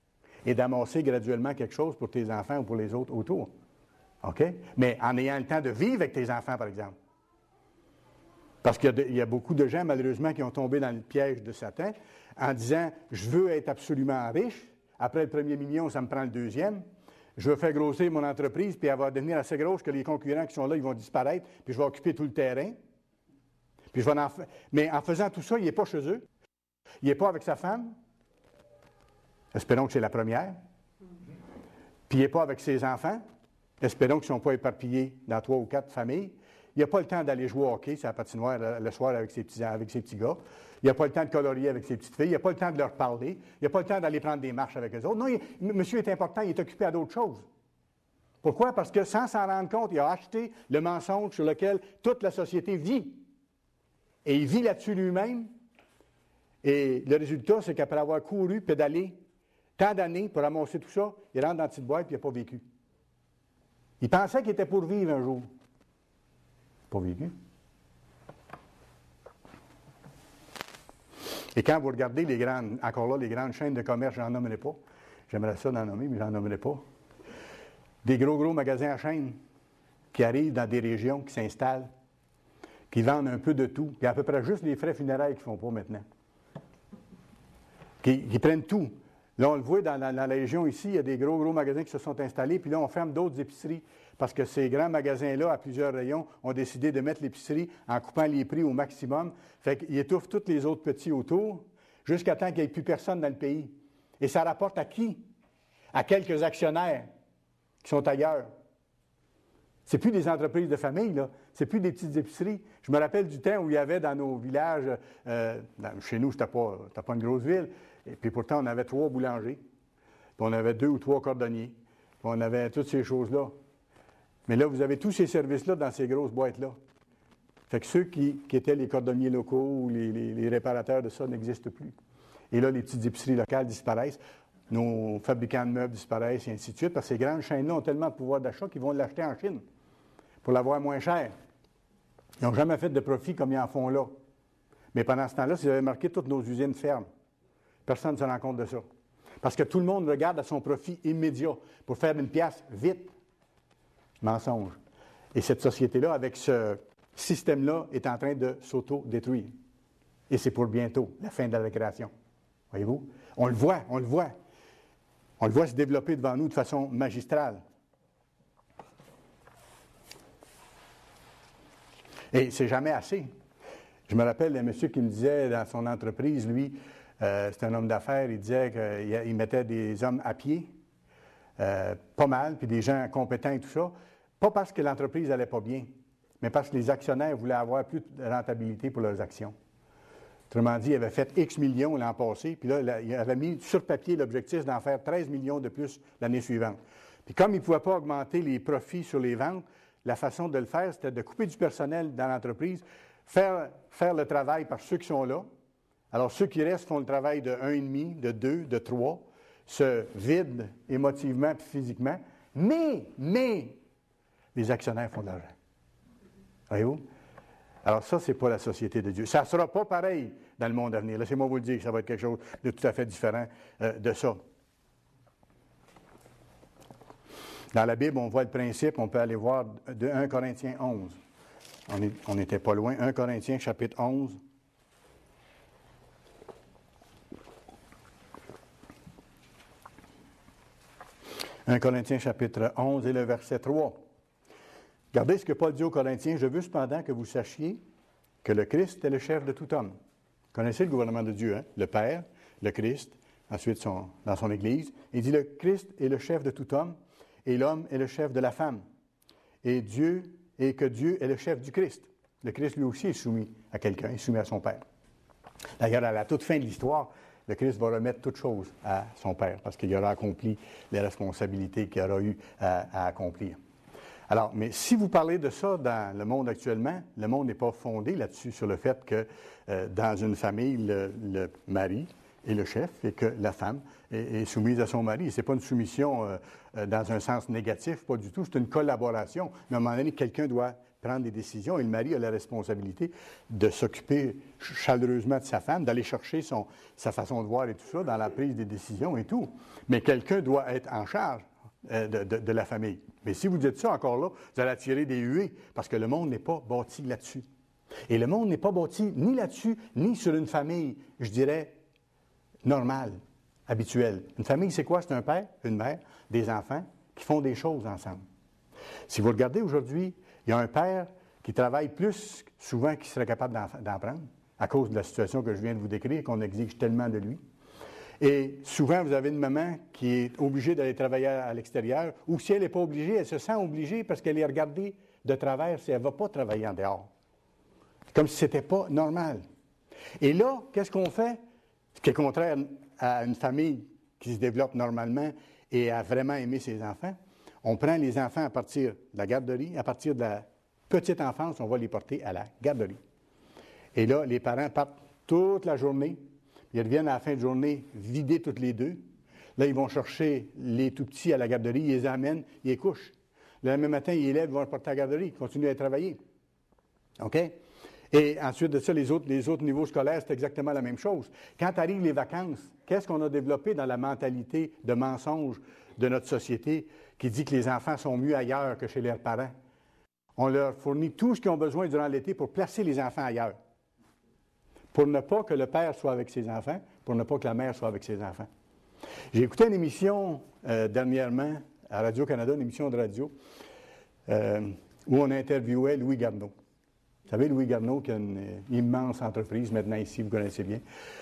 et d'amasser graduellement quelque chose pour tes enfants ou pour les autres autour. OK? Mais en ayant le temps de vivre avec tes enfants, par exemple. Parce qu'il y a beaucoup de gens, malheureusement, qui ont tombé dans le piège de Satan en disant « Je veux être absolument riche. Après le premier million, ça me prend le deuxième. Je veux faire grossir mon entreprise, puis elle va devenir assez grosse que les concurrents qui sont là, ils vont disparaître, puis je vais occuper tout le terrain. Puis Mais en faisant tout ça, il n'est pas chez eux. Il n'est pas avec sa femme. Espérons que c'est la première. Puis il n'est pas avec ses enfants. Espérons qu'ils ne sont pas éparpillés dans 3 ou 4 familles. Il n'a pas le temps d'aller jouer au hockey sur la patinoire le soir avec ses petits gars. Il n'a pas le temps de colorier avec ses petites filles. Il n'a pas le temps de leur parler. Il n'a pas le temps d'aller prendre des marches avec eux autres. Non, monsieur est important, il est occupé à d'autres choses. Pourquoi? Parce que sans s'en rendre compte, il a acheté le mensonge sur lequel toute la société vit. Et il vit là-dessus lui-même. Et le résultat, c'est qu'après avoir couru, pédalé, tant d'années pour amasser tout ça, il rentre dans la petite boîte et il n'a pas vécu. Il pensait qu'il était pour vivre un jour. Pas vécu. Et quand vous regardez les grandes chaînes de commerce, je n'en nommerai pas. J'aimerais ça d'en nommer, mais je n'en nommerai pas. Des gros magasins à chaîne qui arrivent dans des régions, qui s'installent, qui vendent un peu de tout. Il y a à peu près juste les frais funéraires qu'ils ne font pas maintenant. Qui prennent tout. Là, on le voit dans la région ici, il y a des gros magasins qui se sont installés, puis là, on ferme d'autres épiceries. Parce que ces grands magasins-là, à plusieurs rayons, ont décidé de mettre l'épicerie en coupant les prix au maximum. Fait qu'ils étouffent tous les autres petits autour, jusqu'à temps qu'il n'y ait plus personne dans le pays. Et ça rapporte à qui? À quelques actionnaires qui sont ailleurs. C'est plus des entreprises de famille, là. C'est plus des petites épiceries. Je me rappelle du temps où il y avait dans nos villages, chez nous, c'était pas une grosse ville, et puis pourtant, on avait 3 boulangers, puis on avait 2 ou 3 cordonniers, puis on avait toutes ces choses-là. Mais là, vous avez tous ces services-là dans ces grosses boîtes-là. Fait que ceux qui étaient les cordonniers locaux ou les réparateurs de ça n'existent plus. Et là, les petites épiceries locales disparaissent. Nos fabricants de meubles disparaissent, et ainsi de suite, parce que ces grandes chaînes-là ont tellement de pouvoir d'achat qu'ils vont l'acheter en Chine pour l'avoir moins cher. Ils n'ont jamais fait de profit comme ils en font là. Mais pendant ce temps-là, si vous avez marqué, toutes nos usines ferment. Personne ne se rend compte de ça. Parce que tout le monde regarde à son profit immédiat pour faire une pièce vite. Mensonge. Et cette société-là, avec ce système-là, est en train de s'auto-détruire. Et c'est pour bientôt, la fin de la récréation. Voyez-vous? On le voit. On le voit se développer devant nous de façon magistrale. Et c'est jamais assez. Je me rappelle d'un monsieur qui me disait dans son entreprise, lui, c'est un homme d'affaires, il disait qu'il mettait des hommes à pied, pas mal, puis des gens compétents et tout ça, pas parce que l'entreprise n'allait pas bien, mais parce que les actionnaires voulaient avoir plus de rentabilité pour leurs actions. Autrement dit, il avait fait X millions l'an passé, puis là, il avait mis sur papier l'objectif d'en faire 13 millions de plus l'année suivante. Puis comme il ne pouvait pas augmenter les profits sur les ventes, la façon de le faire, c'était de couper du personnel dans l'entreprise, faire le travail par ceux qui sont là. Alors, ceux qui restent font le travail de 1,5, de 2, de 3, se vident émotivement et physiquement, mais les actionnaires font de l'argent. Voyez-vous? Alors ça, ce n'est pas la société de Dieu. Ça ne sera pas pareil dans le monde à venir. Laissez-moi vous le dire, ça va être quelque chose de tout à fait différent de ça. Dans la Bible, on voit le principe, on peut aller voir de 1 Corinthiens 11. On n'était pas loin. 1 Corinthiens, chapitre 11. « 1 Corinthiens, chapitre 11 et le verset 3. Regardez ce que Paul dit aux Corinthiens. « Je veux cependant que vous sachiez que le Christ est le chef de tout homme. » Vous connaissez le gouvernement de Dieu, hein? Le Père, le Christ, ensuite dans son Église. Il dit « Le Christ est le chef de tout homme, et l'homme est le chef de la femme. Et que Dieu est le chef du Christ. » Le Christ, lui aussi, est soumis à quelqu'un, il est soumis à son Père. D'ailleurs, à la toute fin de l'histoire, le Christ va remettre toutes choses à son Père, parce qu'il aura accompli les responsabilités qu'il aura eu à accomplir. Alors, mais si vous parlez de ça dans le monde actuellement, le monde n'est pas fondé là-dessus, sur le fait que dans une famille, le mari est le chef et que la femme est soumise à son mari. Ce n'est pas une soumission dans un sens négatif, pas du tout, c'est une collaboration. Mais à un moment donné, quelqu'un doit prendre des décisions et le mari a la responsabilité de s'occuper chaleureusement de sa femme, d'aller chercher sa façon de voir et tout ça dans la prise des décisions et tout. Mais quelqu'un doit être en charge de la famille. Mais si vous dites ça encore là, vous allez attirer des huées parce que le monde n'est pas bâti là-dessus. Et le monde n'est pas bâti ni là-dessus, ni sur une famille, je dirais, normale, habituelle. Une famille, c'est quoi? C'est un père, une mère, des enfants qui font des choses ensemble. Si vous regardez aujourd'hui, il y a un père qui travaille plus souvent qu'il serait capable d'en prendre, à cause de la situation que je viens de vous décrire, qu'on exige tellement de lui. Et souvent, vous avez une maman qui est obligée d'aller travailler à l'extérieur, ou si elle n'est pas obligée, elle se sent obligée parce qu'elle est regardée de travers si elle ne va pas travailler en dehors. Comme si ce n'était pas normal. Et là, qu'est-ce qu'on fait? Ce qui est contraire à une famille qui se développe normalement et a vraiment aimé ses enfants. On prend les enfants à partir de la garderie, à partir de la petite enfance, on va les porter à la garderie. Et là, les parents partent toute la journée. Ils reviennent à la fin de journée vidés toutes les deux. Là, ils vont chercher les tout-petits à la garderie, ils les amènent, ils les couchent. Le lendemain matin, ils les lèvent, ils vont les porter à la garderie, ils continuent à travailler. OK? Et ensuite de ça, les autres niveaux scolaires, c'est exactement la même chose. Quand arrivent les vacances, qu'est-ce qu'on a développé dans la mentalité de mensonge de notre société qui dit que les enfants sont mieux ailleurs que chez leurs parents? On leur fournit tout ce qu'ils ont besoin durant l'été pour placer les enfants ailleurs. Pour ne pas que le père soit avec ses enfants, pour ne pas que la mère soit avec ses enfants. J'ai écouté une émission dernièrement à Radio-Canada, une émission de radio, où on interviewait Louis Garneau. Vous savez, Louis Garneau, qui a une immense entreprise, maintenant ici, vous connaissez bien,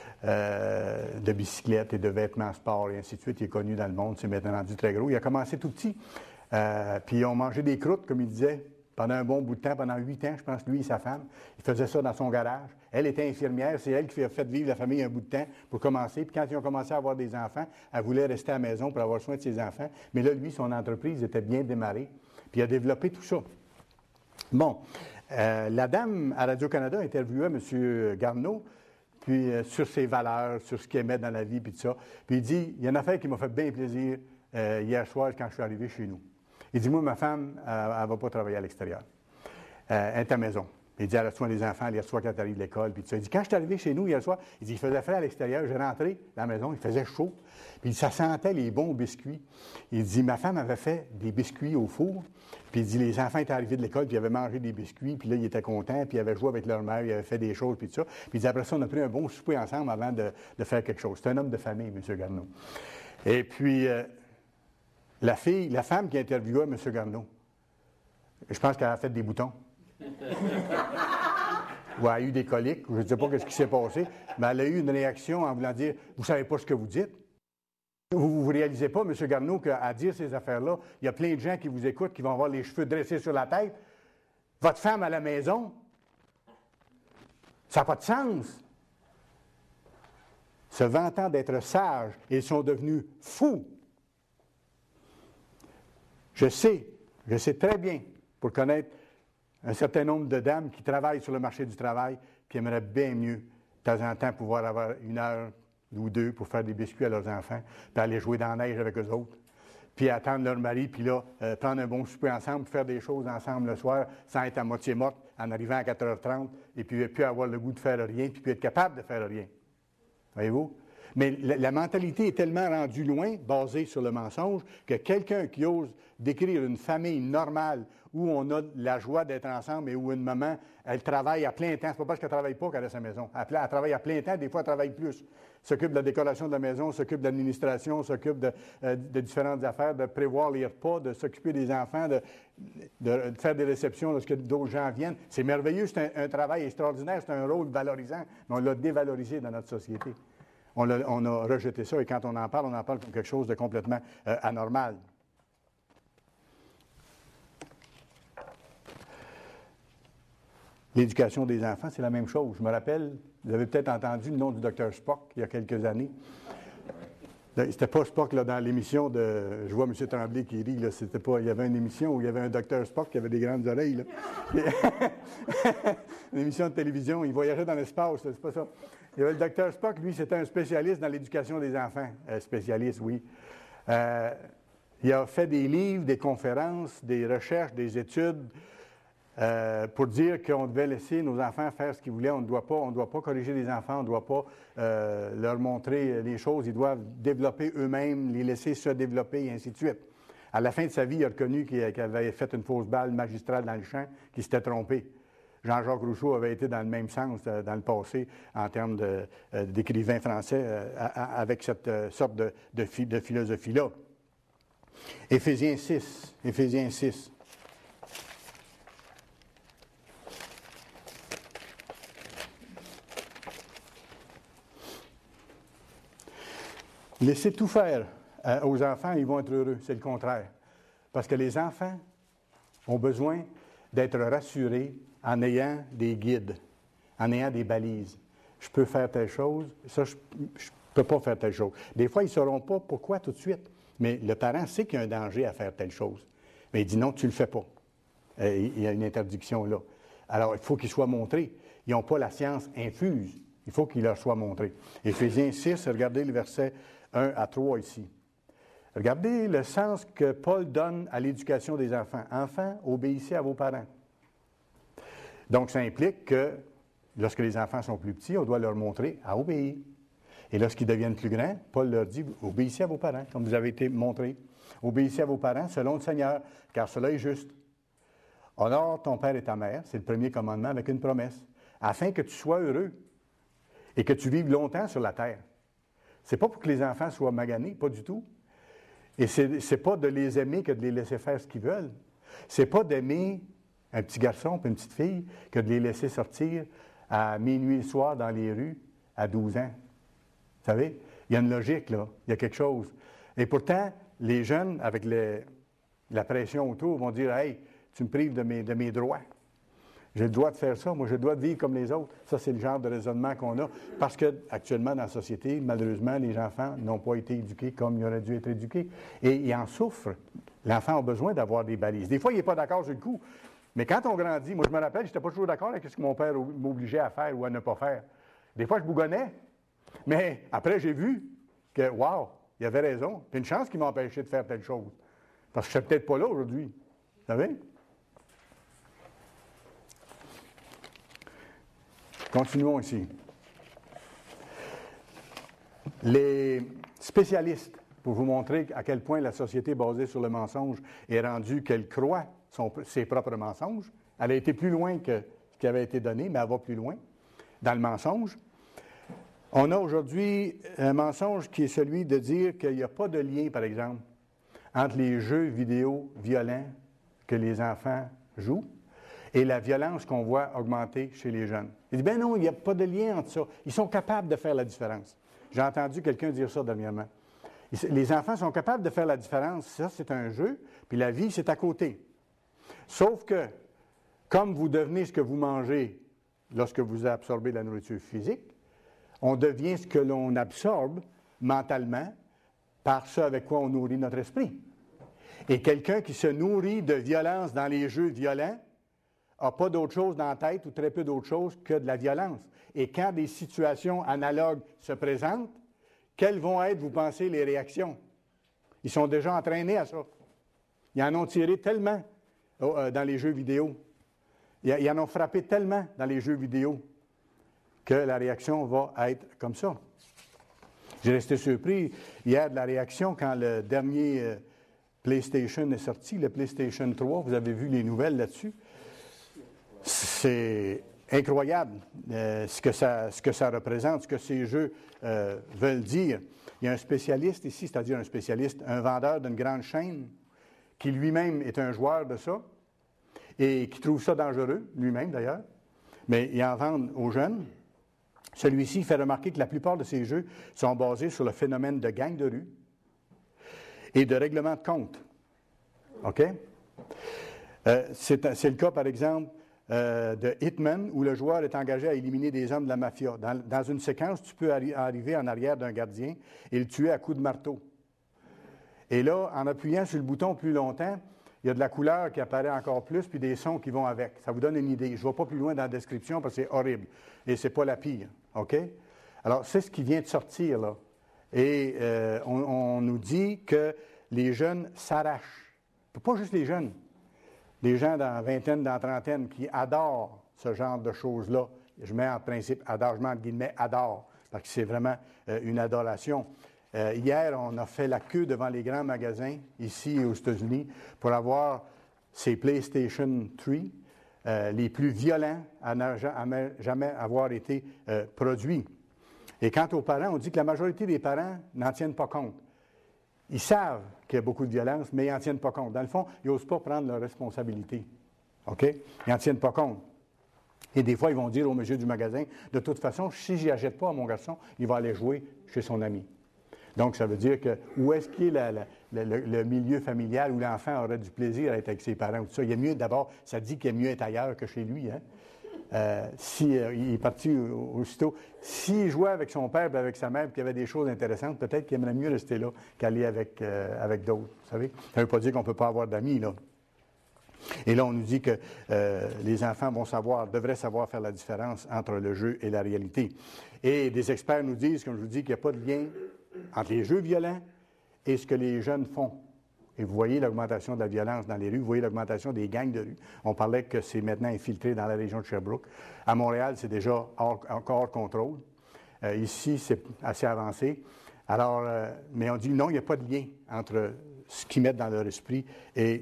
de bicyclettes et de vêtements sport et ainsi de suite. Il est connu dans le monde, c'est maintenant rendu très gros. Il a commencé tout petit, puis ils ont mangé des croûtes, comme il disait, pendant un bon bout de temps, pendant 8 ans, je pense, lui et sa femme. Il faisait ça dans son garage. Elle était infirmière, c'est elle qui a fait vivre la famille un bout de temps pour commencer. Puis quand ils ont commencé à avoir des enfants, elle voulait rester à la maison pour avoir soin de ses enfants. Mais là, lui, son entreprise était bien démarrée, puis il a développé tout ça. Bon. La dame à Radio-Canada interviewait M. Garneau, puis sur ses valeurs, sur ce qu'il aimait dans la vie, puis tout ça. Puis il dit, il y a une affaire qui m'a fait bien plaisir hier soir quand je suis arrivé chez nous. Il dit, moi, ma femme, elle ne va pas travailler à l'extérieur. Elle est à la maison. Il dit, elle reçoit les enfants hier soir quand elle arrive de l'école, puis tout ça. Il dit, quand je suis arrivé chez nous hier soir, il dit, il faisait frais à l'extérieur, j'ai rentré dans la maison, il faisait chaud, puis ça sentait les bons biscuits. Il dit, ma femme avait fait des biscuits au four, puis il dit, les enfants étaient arrivés de l'école, puis ils avaient mangé des biscuits, puis là, ils étaient contents, puis ils avaient joué avec leur mère, ils avaient fait des choses, puis tout ça. Puis il dit, après ça, on a pris un bon souper ensemble avant de faire quelque chose. C'est un homme de famille, M. Garneau. Et puis, la femme qui interviewait M. Garneau, je pense qu'elle a fait des boutons. Ou elle a eu des coliques, je ne sais pas ce qui s'est passé, mais elle a eu une réaction en voulant dire, vous ne savez pas ce que vous dites. Vous ne réalisez pas, M. Garneau, qu'à dire ces affaires-là, il y a plein de gens qui vous écoutent, qui vont avoir les cheveux dressés sur la tête. Votre femme à la maison, ça n'a pas de sens. Se vantant d'être sages, ils sont devenus fous. Je sais très bien, pour connaître un certain nombre de dames qui travaillent sur le marché du travail, qui aimeraient bien mieux, de temps en temps, pouvoir avoir 1 heure ou 2 pour faire des biscuits à leurs enfants, puis aller jouer dans la neige avec eux autres, puis attendre leur mari, puis là, prendre un bon souper ensemble, faire des choses ensemble le soir, sans être à moitié morte, en arrivant à 4h30, et puis avoir le goût de faire rien, puis être capable de faire rien. Voyez-vous? Mais la mentalité est tellement rendue loin, basée sur le mensonge, que quelqu'un qui ose décrire une famille normale où on a la joie d'être ensemble et où une maman, elle travaille à plein temps. C'est pas parce qu'elle ne travaille pas qu'elle est à sa maison. Elle travaille à plein temps, des fois elle travaille plus. S'occupe de la décoration de la maison, s'occupe de l'administration, s'occupe de différentes affaires, de prévoir les repas, de s'occuper des enfants, de faire des réceptions lorsque d'autres gens viennent. C'est merveilleux, c'est un travail extraordinaire, c'est un rôle valorisant, mais on l'a dévalorisé dans notre société. On a rejeté ça, et quand on en parle comme quelque chose de complètement anormal. L'éducation des enfants, c'est la même chose. Je me rappelle, vous avez peut-être entendu le nom du Dr Spock il y a quelques années. C'était pas Spock là, dans l'émission de... Je vois M. Tremblay qui rit, là, c'était pas... Il y avait une émission où il y avait un Dr Spock qui avait des grandes oreilles. Là. Une émission de télévision, il voyageait dans l'espace, là, c'est pas ça. Il y avait le Dr Spock, lui, c'était un spécialiste dans l'éducation des enfants. Spécialiste, oui. Il a fait des livres, des conférences, des recherches, des études. pour dire qu'on devait laisser nos enfants faire ce qu'ils voulaient. On ne doit pas corriger les enfants, on ne doit pas leur montrer les choses. Ils doivent développer eux-mêmes, les laisser se développer, et ainsi de suite. À la fin de sa vie, il a reconnu qu'il avait fait une fausse balle magistrale dans le champ, qu'il s'était trompé. Jean-Jacques Rousseau avait été dans le même sens dans le passé en termes d'écrivain français avec cette sorte de philosophie-là. Éphésiens 6. Laissez tout faire aux enfants, ils vont être heureux. C'est le contraire. Parce que les enfants ont besoin d'être rassurés en ayant des guides, en ayant des balises. Je peux faire telle chose, ça, je ne peux pas faire telle chose. Des fois, ils ne sauront pas pourquoi tout de suite. Mais le parent sait qu'il y a un danger à faire telle chose. Mais il dit non, tu ne le fais pas. Il y a une interdiction là. Alors, il faut qu'ils soient montrés. Ils n'ont pas la science infuse. Il faut qu'il leur soit montré. Éphésiens 6, regardez le verset 1 à 3 ici. Regardez le sens que Paul donne à l'éducation des enfants. Enfants, obéissez à vos parents. Donc, ça implique que lorsque les enfants sont plus petits, on doit leur montrer à obéir. Et lorsqu'ils deviennent plus grands, Paul leur dit, obéissez à vos parents, comme vous avez été montrés. Obéissez à vos parents selon le Seigneur, car cela est juste. Honore ton père et ta mère, c'est le premier commandement avec une promesse, afin que tu sois heureux et que tu vives longtemps sur la terre. C'est pas pour que les enfants soient maganés, pas du tout. Et c'est pas de les aimer que de les laisser faire ce qu'ils veulent. C'est pas d'aimer un petit garçon et une petite fille que de les laisser sortir à minuit le soir dans les rues à 12 ans. Vous savez, il y a une logique, là. Il y a quelque chose. Et pourtant, les jeunes, avec la pression autour, vont dire « Hey, tu me prives de mes droits. J'ai le droit de faire ça. Moi, j'ai le droit de vivre comme les autres. » Ça, c'est le genre de raisonnement qu'on a. Parce qu'actuellement, dans la société, malheureusement, les enfants n'ont pas été éduqués comme ils auraient dû être éduqués. Et ils en souffrent. L'enfant a besoin d'avoir des balises. Des fois, il n'est pas d'accord sur le coup. Mais quand on grandit, moi, je me rappelle, je n'étais pas toujours d'accord avec ce que mon père m'obligeait à faire ou à ne pas faire. Des fois, je bougonnais. Mais après, j'ai vu que, wow, il avait raison. Puis une chance qu'il m'empêchait de faire telle chose. Parce que je ne serais peut-être pas là aujourd'hui. Vous savez? Continuons ici. Les spécialistes, pour vous montrer à quel point la société basée sur le mensonge est rendue qu'elle croit ses propres mensonges. Elle a été plus loin que ce qui avait été donné, mais elle va plus loin dans le mensonge. On a aujourd'hui un mensonge qui est celui de dire qu'il n'y a pas de lien, par exemple, entre les jeux vidéo violents que les enfants jouent et la violence qu'on voit augmenter chez les jeunes. Il dit, ben non, il n'y a pas de lien entre ça. Ils sont capables de faire la différence. J'ai entendu quelqu'un dire ça dernièrement. Les enfants sont capables de faire la différence. Ça, c'est un jeu, puis la vie, c'est à côté. Sauf que, comme vous devenez ce que vous mangez lorsque vous absorbez la nourriture physique, on devient ce que l'on absorbe mentalement par ce avec quoi on nourrit notre esprit. Et quelqu'un qui se nourrit de violence dans les jeux violents n'a pas d'autre chose dans la tête ou très peu d'autre chose que de la violence. Et quand des situations analogues se présentent, quelles vont être, vous pensez, les réactions? Ils sont déjà entraînés à ça. Ils en ont tiré tellement dans les jeux vidéo. Ils en ont frappé tellement dans les jeux vidéo que la réaction va être comme ça. J'ai resté surpris hier de la réaction quand le dernier PlayStation est sorti, le PlayStation 3. Vous avez vu les nouvelles là-dessus. C'est incroyable ce que ça représente, ce que ces jeux veulent dire. Il y a un spécialiste ici, c'est-à-dire un spécialiste, un vendeur d'une grande chaîne, qui lui-même est un joueur de ça et qui trouve ça dangereux, lui-même d'ailleurs, mais il en vend aux jeunes. Celui-ci fait remarquer que la plupart de ces jeux sont basés sur le phénomène de gang de rue et de règlement de compte. OK? C'est le cas, par exemple, de Hitman, où le joueur est engagé à éliminer des hommes de la mafia. Dans une séquence, tu peux arriver en arrière d'un gardien et le tuer à coups de marteau. Et là, en appuyant sur le bouton plus longtemps, il y a de la couleur qui apparaît encore plus, puis des sons qui vont avec. Ça vous donne une idée. Je ne vais pas plus loin dans la description parce que c'est horrible. Et ce n'est pas la pire. OK? Alors, c'est ce qui vient de sortir, là. Et on nous dit que les jeunes s'arrachent. Pas juste les jeunes. des gens dans la vingtaine, dans la trentaine qui adorent ce genre de choses-là. Je mets en principe adore, je mets entre guillemets adore, parce que c'est vraiment une adoration. Hier, on a fait la queue devant les grands magasins, ici aux États-Unis, pour avoir ces PlayStation 3, les plus violents à jamais avoir été produits. Et quant aux parents, on dit que la majorité des parents n'en tiennent pas compte. Ils savent qu'il y a beaucoup de violence, mais ils n'en tiennent pas compte. Dans le fond, ils n'osent pas prendre leurs responsabilités. OK? Ils n'en tiennent pas compte. Et des fois, ils vont dire au monsieur du magasin, de toute façon, si je n'y achète pas à mon garçon, il va aller jouer chez son ami. Donc, ça veut dire que où est-ce qu'il est le milieu familial où l'enfant aurait du plaisir à être avec ses parents ou tout ça? Il est mieux, d'abord, ça dit qu'il est mieux être ailleurs que chez lui, hein? Il est parti aussitôt. S'il jouait avec son père et avec sa mère et qu'il y avait des choses intéressantes, peut-être qu'il aimerait mieux rester là qu'aller avec d'autres. Vous savez? Ça ne veut pas dire qu'on ne peut pas avoir d'amis, là. Et là, on nous dit que les enfants devraient savoir faire la différence entre le jeu et la réalité. Et des experts nous disent, comme je vous dis, qu'il n'y a pas de lien entre les jeux violents et ce que les jeunes font. Et vous voyez l'augmentation de la violence dans les rues, vous voyez l'augmentation des gangs de rue. On parlait que c'est maintenant infiltré dans la région de Sherbrooke. À Montréal, c'est déjà encore hors contrôle. Ici, c'est assez avancé. Alors, mais on dit non, il n'y a pas de lien entre ce qu'ils mettent dans leur esprit et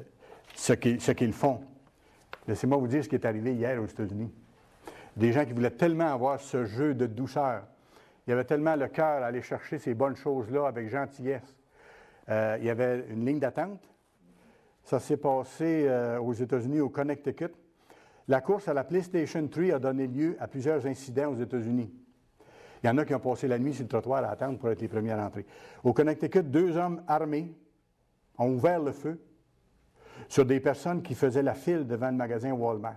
ce qu'ils font. Laissez-moi vous dire ce qui est arrivé hier aux États-Unis. Des gens qui voulaient tellement avoir ce jeu de douceur. Il y avait tellement le cœur à aller chercher ces bonnes choses-là avec gentillesse. Il y avait une ligne d'attente. Ça s'est passé aux États-Unis, au Connecticut. La course à la PlayStation 3 a donné lieu à plusieurs incidents aux États-Unis. Il y en a qui ont passé la nuit sur le trottoir à attendre pour être les premiers à rentrer. Au Connecticut, 2 hommes armés ont ouvert le feu sur des personnes qui faisaient la file devant le magasin Walmart.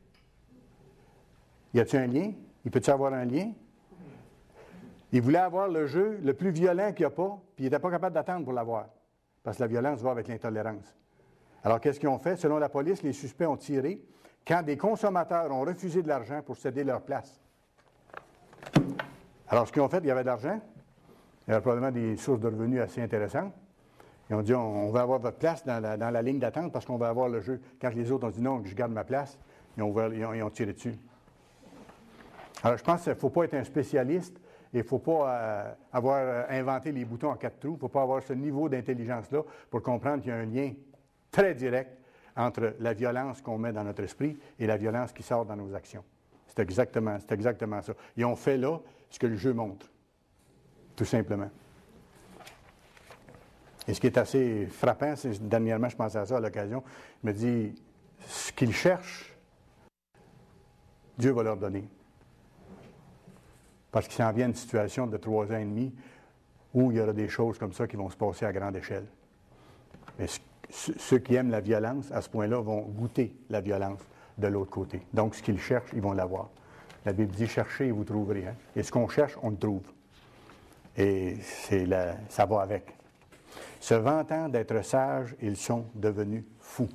Y a-t-il un lien? Il peut-il avoir un lien? Il voulait avoir le jeu le plus violent qu'il n'y a pas, puis il n'était pas capable d'attendre pour l'avoir, parce que la violence va avec l'intolérance. Alors, qu'est-ce qu'ils ont fait? Selon la police, les suspects ont tiré quand des consommateurs ont refusé de l'argent pour céder leur place. Alors, ce qu'ils ont fait, il y avait de l'argent, il y avait probablement des sources de revenus assez intéressantes. Ils ont dit, on va avoir votre place dans la ligne d'attente parce qu'on va avoir le jeu. Quand les autres ont dit non, que je garde ma place, ils ont tiré dessus. Alors, je pense qu'il ne faut pas être un spécialiste et il ne faut pas avoir inventé les boutons en 4 trous. Il ne faut pas avoir ce niveau d'intelligence-là pour comprendre qu'il y a un lien très direct entre la violence qu'on met dans notre esprit et la violence qui sort dans nos actions. C'est exactement ça. Ils ont fait là ce que le jeu montre, tout simplement. Et ce qui est assez frappant, c'est dernièrement, je pensais à ça à l'occasion, je me dis, ce qu'ils cherchent, Dieu va leur donner. Parce qu'il s'en vient une situation de 3 ans et demi où il y aura des choses comme ça qui vont se passer à grande échelle. Mais ceux qui aiment la violence, à ce point-là, vont goûter la violence de l'autre côté. Donc, ce qu'ils cherchent, ils vont l'avoir. La Bible dit, cherchez et vous trouverez. Hein? Et ce qu'on cherche, on le trouve. Et ça va avec. Se vantant d'être sages, ils sont devenus fous.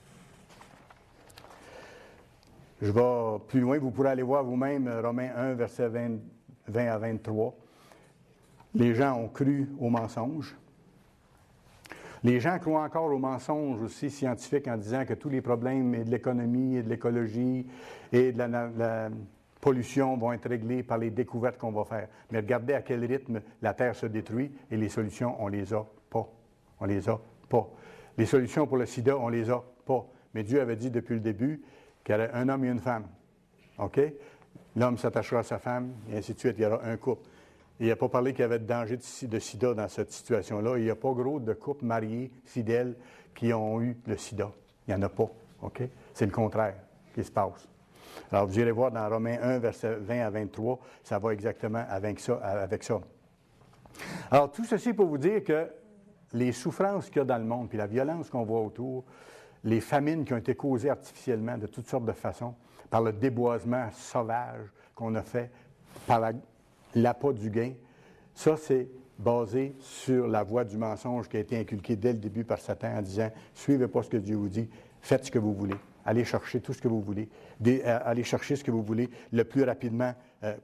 Je vais plus loin, vous pourrez aller voir vous-même Romains 1, versets 20 à 23. Les gens ont cru aux mensonges. Les gens croient encore aux mensonges aussi scientifiques en disant que tous les problèmes de l'économie et de l'écologie et de la pollution vont être réglés par les découvertes qu'on va faire. Mais regardez à quel rythme la Terre se détruit et les solutions, on les a pas. On les a pas. Les solutions pour le sida, on les a pas. Mais Dieu avait dit depuis le début qu'il y aurait un homme et une femme. OK? L'homme s'attachera à sa femme, et ainsi de suite. Il y aura un couple. Il n'a pas parlé qu'il y avait de danger de sida dans cette situation-là. Il n'y a pas gros de couples mariés, fidèles, qui ont eu le sida. Il n'y en a pas. OK? C'est le contraire qui se passe. Alors, vous irez voir dans Romains 1, versets 20 à 23, ça va exactement avec ça. Alors, tout ceci pour vous dire que les souffrances qu'il y a dans le monde, puis la violence qu'on voit autour, les famines qui ont été causées artificiellement de toutes sortes de façons, par le déboisement sauvage qu'on a fait, par l'appât du gain, ça, c'est basé sur la voie du mensonge qui a été inculquée dès le début par Satan en disant « Suivez pas ce que Dieu vous dit, faites ce que vous voulez, allez chercher tout ce que vous voulez, allez chercher ce que vous voulez le plus rapidement possible. »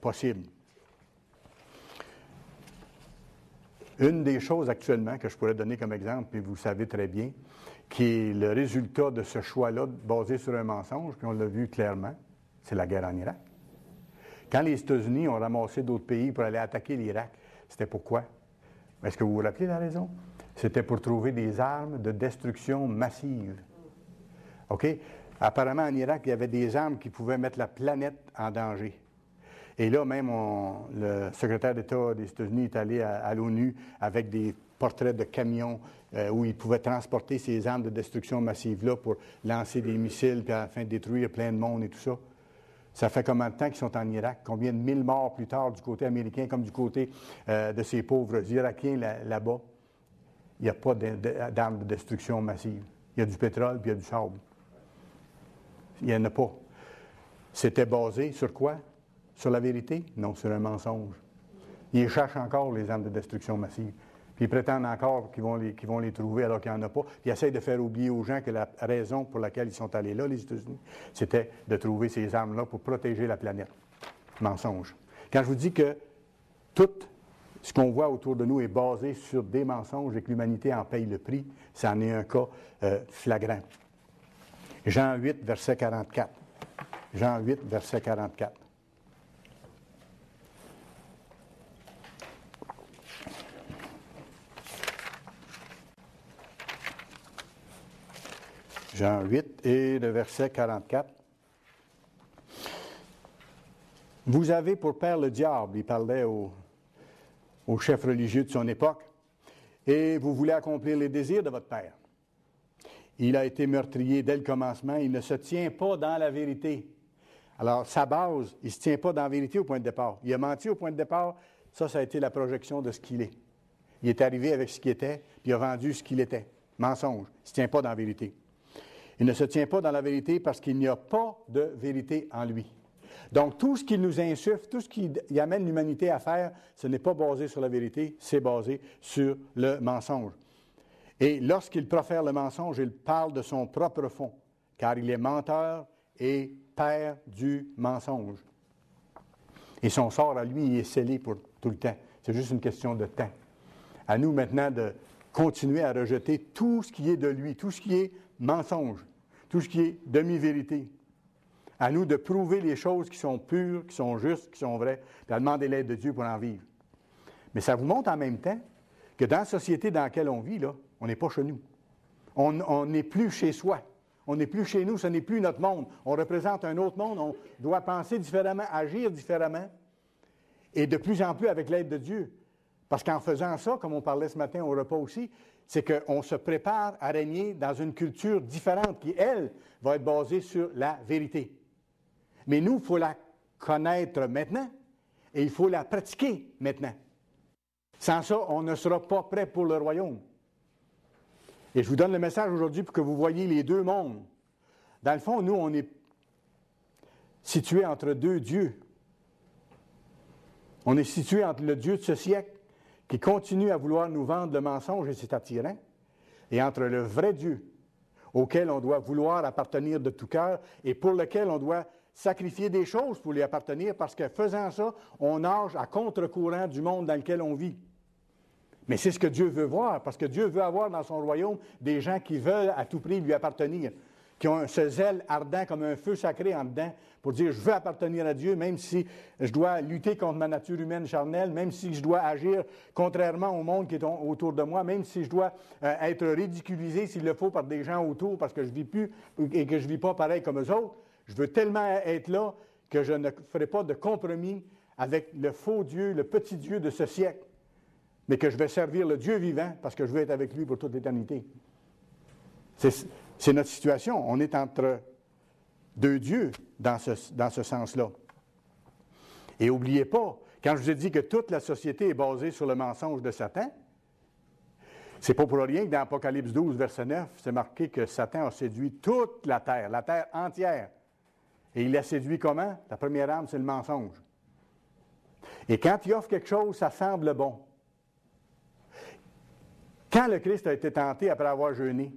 Une des choses actuellement que je pourrais donner comme exemple, et vous savez très bien, qui est le résultat de ce choix-là basé sur un mensonge, puis on l'a vu clairement, c'est la guerre en Irak. Quand les États-Unis ont ramassé d'autres pays pour aller attaquer l'Irak, c'était pourquoi? Est-ce que vous vous rappelez la raison? C'était pour trouver des armes de destruction massive. OK? Apparemment, en Irak, il y avait des armes qui pouvaient mettre la planète en danger. Et là, même, le secrétaire d'État des États-Unis est allé à l'ONU avec des portraits de camions où il pouvait transporter ces armes de destruction massive-là pour lancer des missiles puis à la fin détruire plein de monde et tout ça. Ça fait combien de temps qu'ils sont en Irak? Combien de mille morts plus tard du côté américain comme du côté de ces pauvres Irakiens là-bas? Il n'y a pas d'armes de destruction massive. Il y a du pétrole puis il y a du sable. Il n'y en a pas. C'était basé sur quoi? Sur la vérité? Non, sur un mensonge. Ils cherchent encore les armes de destruction massive. Puis ils prétendent encore qu'ils vont les trouver alors qu'il n'y en a pas. Puis ils essayent de faire oublier aux gens que la raison pour laquelle ils sont allés là, les États-Unis, c'était de trouver ces armes-là pour protéger la planète. Mensonge. Quand je vous dis que tout ce qu'on voit autour de nous est basé sur des mensonges et que l'humanité en paye le prix, ça en est un cas flagrant. Jean 8, verset 44. Jean 8, verset 44. Jean 8 et le verset 44. Vous avez pour père le diable, il parlait au chef religieux de son époque, et vous voulez accomplir les désirs de votre père. Il a été meurtrier dès le commencement, il ne se tient pas dans la vérité. Alors, sa base, il ne se tient pas dans la vérité au point de départ. Il a menti au point de départ, ça a été la projection de ce qu'il est. Il est arrivé avec ce qu'il était, puis il a vendu ce qu'il était. Mensonge, il ne se tient pas dans la vérité. Il ne se tient pas dans la vérité parce qu'il n'y a pas de vérité en lui. Donc, tout ce qu'il nous insuffle, tout ce qui amène l'humanité à faire, ce n'est pas basé sur la vérité, c'est basé sur le mensonge. Et lorsqu'il profère le mensonge, il parle de son propre fond, car il est menteur et père du mensonge. Et son sort à lui, il est scellé pour tout le temps. C'est juste une question de temps. À nous maintenant de continuer à rejeter tout ce qui est de lui, tout ce qui est mensonge, tout ce qui est demi-vérité. À nous de prouver les choses qui sont pures, qui sont justes, qui sont vraies, puis à demander l'aide de Dieu pour en vivre. Mais ça vous montre en même temps que dans la société dans laquelle on vit, là, on n'est pas chez nous. On n'est plus chez soi. On n'est plus chez nous, ce n'est plus notre monde. On représente un autre monde, on doit penser différemment, agir différemment, et de plus en plus avec l'aide de Dieu. Parce qu'en faisant ça, comme on parlait ce matin au repas aussi, c'est qu'on se prépare à régner dans une culture différente qui, elle, va être basée sur la vérité. Mais nous, il faut la connaître maintenant et il faut la pratiquer maintenant. Sans ça, on ne sera pas prêt pour le royaume. Et je vous donne le message aujourd'hui pour que vous voyiez les deux mondes. Dans le fond, nous, on est situés entre deux dieux. On est situés entre le Dieu de ce siècle qui continue à vouloir nous vendre le mensonge et c'est attirant, et entre le vrai Dieu auquel on doit vouloir appartenir de tout cœur et pour lequel on doit sacrifier des choses pour lui appartenir parce que faisant ça, on nage à contre-courant du monde dans lequel on vit. Mais c'est ce que Dieu veut voir, parce que Dieu veut avoir dans son royaume des gens qui veulent à tout prix lui appartenir, qui ont ce zèle ardent comme un feu sacré en dedans pour dire « je veux appartenir à Dieu, même si je dois lutter contre ma nature humaine charnelle, même si je dois agir contrairement au monde qui est autour de moi, même si je dois être ridiculisé s'il le faut par des gens autour parce que je ne vis plus et que je ne vis pas pareil comme eux autres. Je veux tellement être là que je ne ferai pas de compromis avec le faux Dieu, le petit Dieu de ce siècle, mais que je vais servir le Dieu vivant parce que je veux être avec lui pour toute l'éternité. » C'est notre situation. On est entre deux dieux dans ce sens-là. Et n'oubliez pas, quand je vous ai dit que toute la société est basée sur le mensonge de Satan, c'est pas pour rien que dans Apocalypse 12, verset 9, c'est marqué que Satan a séduit toute la terre entière. Et il l'a séduit comment? La première arme, c'est le mensonge. Et quand il offre quelque chose, ça semble bon. Quand le Christ a été tenté après avoir jeûné,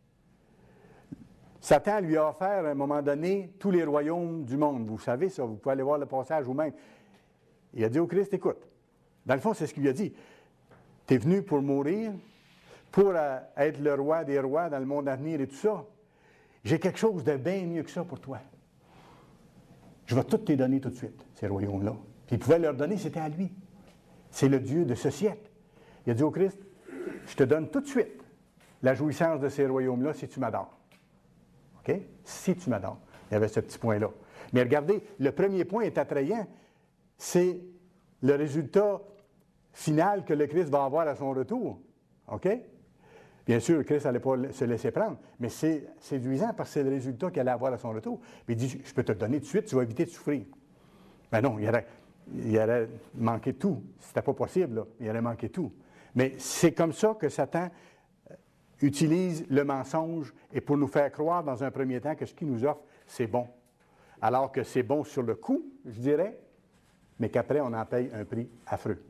Satan lui a offert à un moment donné tous les royaumes du monde. Vous savez ça, vous pouvez aller voir le passage vous-même. Il a dit au Christ, écoute, dans le fond, c'est ce qu'il lui a dit. Tu es venu pour mourir, pour être le roi des rois dans le monde à venir et tout ça. J'ai quelque chose de bien mieux que ça pour toi. Je vais tout te donner tout de suite, ces royaumes-là. Puis il pouvait leur donner, c'était à lui. C'est le Dieu de ce siècle. Il a dit au Christ, je te donne tout de suite la jouissance de ces royaumes-là si tu m'adores. OK? Si tu m'adores. Il y avait ce petit point-là. Mais regardez, le premier point est attrayant. C'est le résultat final que le Christ va avoir à son retour. OK? Bien sûr, le Christ n'allait pas se laisser prendre, mais c'est séduisant parce que c'est le résultat qu'il allait avoir à son retour. Puis il dit, je peux te le donner tout de suite, tu vas éviter de souffrir. Ben non, il aurait manqué tout. C'était pas possible, là. Il aurait manqué tout. Mais c'est comme ça que Satan utilise le mensonge et pour nous faire croire dans un premier temps que ce qu'il nous offre, c'est bon. Alors que c'est bon sur le coup, je dirais, mais qu'après, on en paye un prix affreux.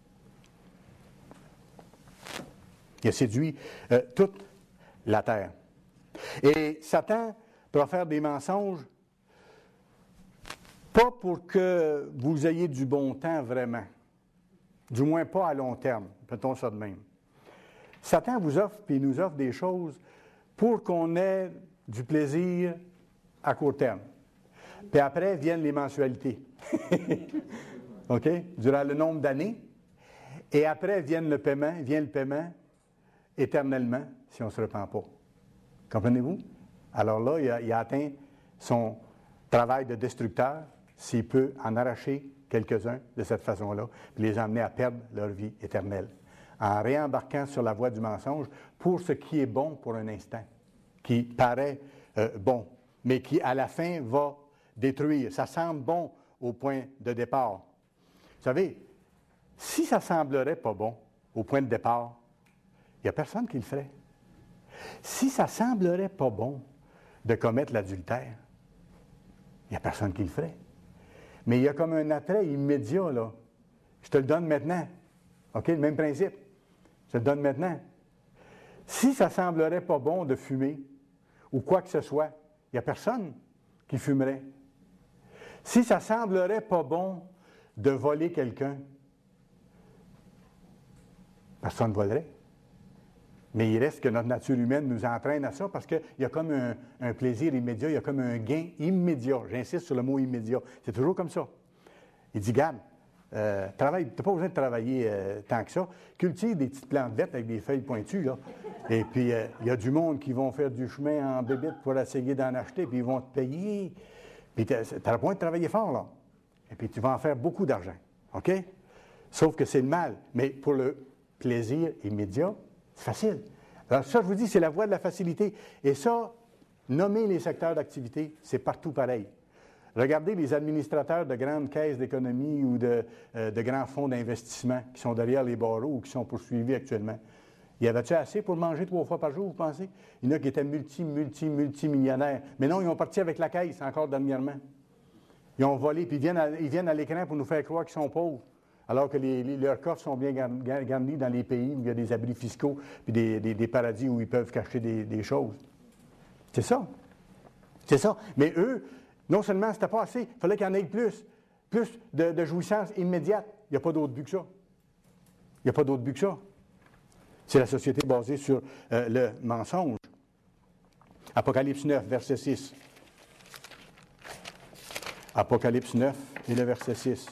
Il a séduit toute la terre. Et Satan peut faire des mensonges, pas pour que vous ayez du bon temps vraiment, du moins pas à long terme, peut-on ça de même. Satan vous offre, puis il nous offre des choses pour qu'on ait du plaisir à court terme. Puis après viennent les mensualités. OK? Durant le nombre d'années. Et après vient le paiement éternellement, si on ne se repent pas. Comprenez-vous? Alors là, il a atteint son travail de destructeur s'il peut en arracher quelques-uns de cette façon-là, puis les emmener à perdre leur vie éternelle, en réembarquant sur la voie du mensonge pour ce qui est bon pour un instant, qui paraît bon, mais qui à la fin va détruire. Ça semble bon au point de départ. Vous savez, si ça semblerait pas bon au point de départ, il n'y a personne qui le ferait. Si ça semblerait pas bon de commettre l'adultère, il n'y a personne qui le ferait. Mais il y a comme un attrait immédiat, là. Je te le donne maintenant. OK? Le même principe. Je te le donne maintenant. Si ça semblerait pas bon de fumer, ou quoi que ce soit, il n'y a personne qui fumerait. Si ça semblerait pas bon de voler quelqu'un, personne ne volerait. Mais il reste que notre nature humaine nous entraîne à ça parce qu'il y a comme un plaisir immédiat, il y a comme un gain immédiat. J'insiste sur le mot immédiat. C'est toujours comme ça. Il dit, Gab, travaille, tu n'as pas besoin de travailler tant que ça. Cultive des petites plantes vertes avec des feuilles pointues, là. Et puis, il y a du monde qui vont faire du chemin en bébite pour essayer d'en acheter, puis ils vont te payer. Puis, tu n'as pas besoin de travailler fort, là. Et puis, tu vas en faire beaucoup d'argent. OK? Sauf que c'est le mal. Mais pour le plaisir immédiat, c'est facile. Alors ça, je vous dis, c'est la voie de la facilité. Et ça, nommer les secteurs d'activité, c'est partout pareil. Regardez les administrateurs de grandes caisses d'économie ou de grands fonds d'investissement qui sont derrière les barreaux ou qui sont poursuivis actuellement. Y avait-tu assez pour manger 3 fois par jour, vous pensez? Il y en a qui étaient multimillionnaires. Mais non, ils ont parti avec la caisse encore dernièrement. Ils ont volé, puis ils viennent à l'écran pour nous faire croire qu'ils sont pauvres. Alors que leurs coffres sont bien garnis dans les pays où il y a des abris fiscaux puis des paradis où ils peuvent cacher des choses. C'est ça. C'est ça. Mais eux, non seulement c'était pas assez, il fallait qu'il y en ait plus de jouissance immédiate. Il n'y a pas d'autre but que ça. Il n'y a pas d'autre but que ça. C'est la société basée sur le mensonge. Apocalypse 9, verset 6. Apocalypse 9 et le verset 6.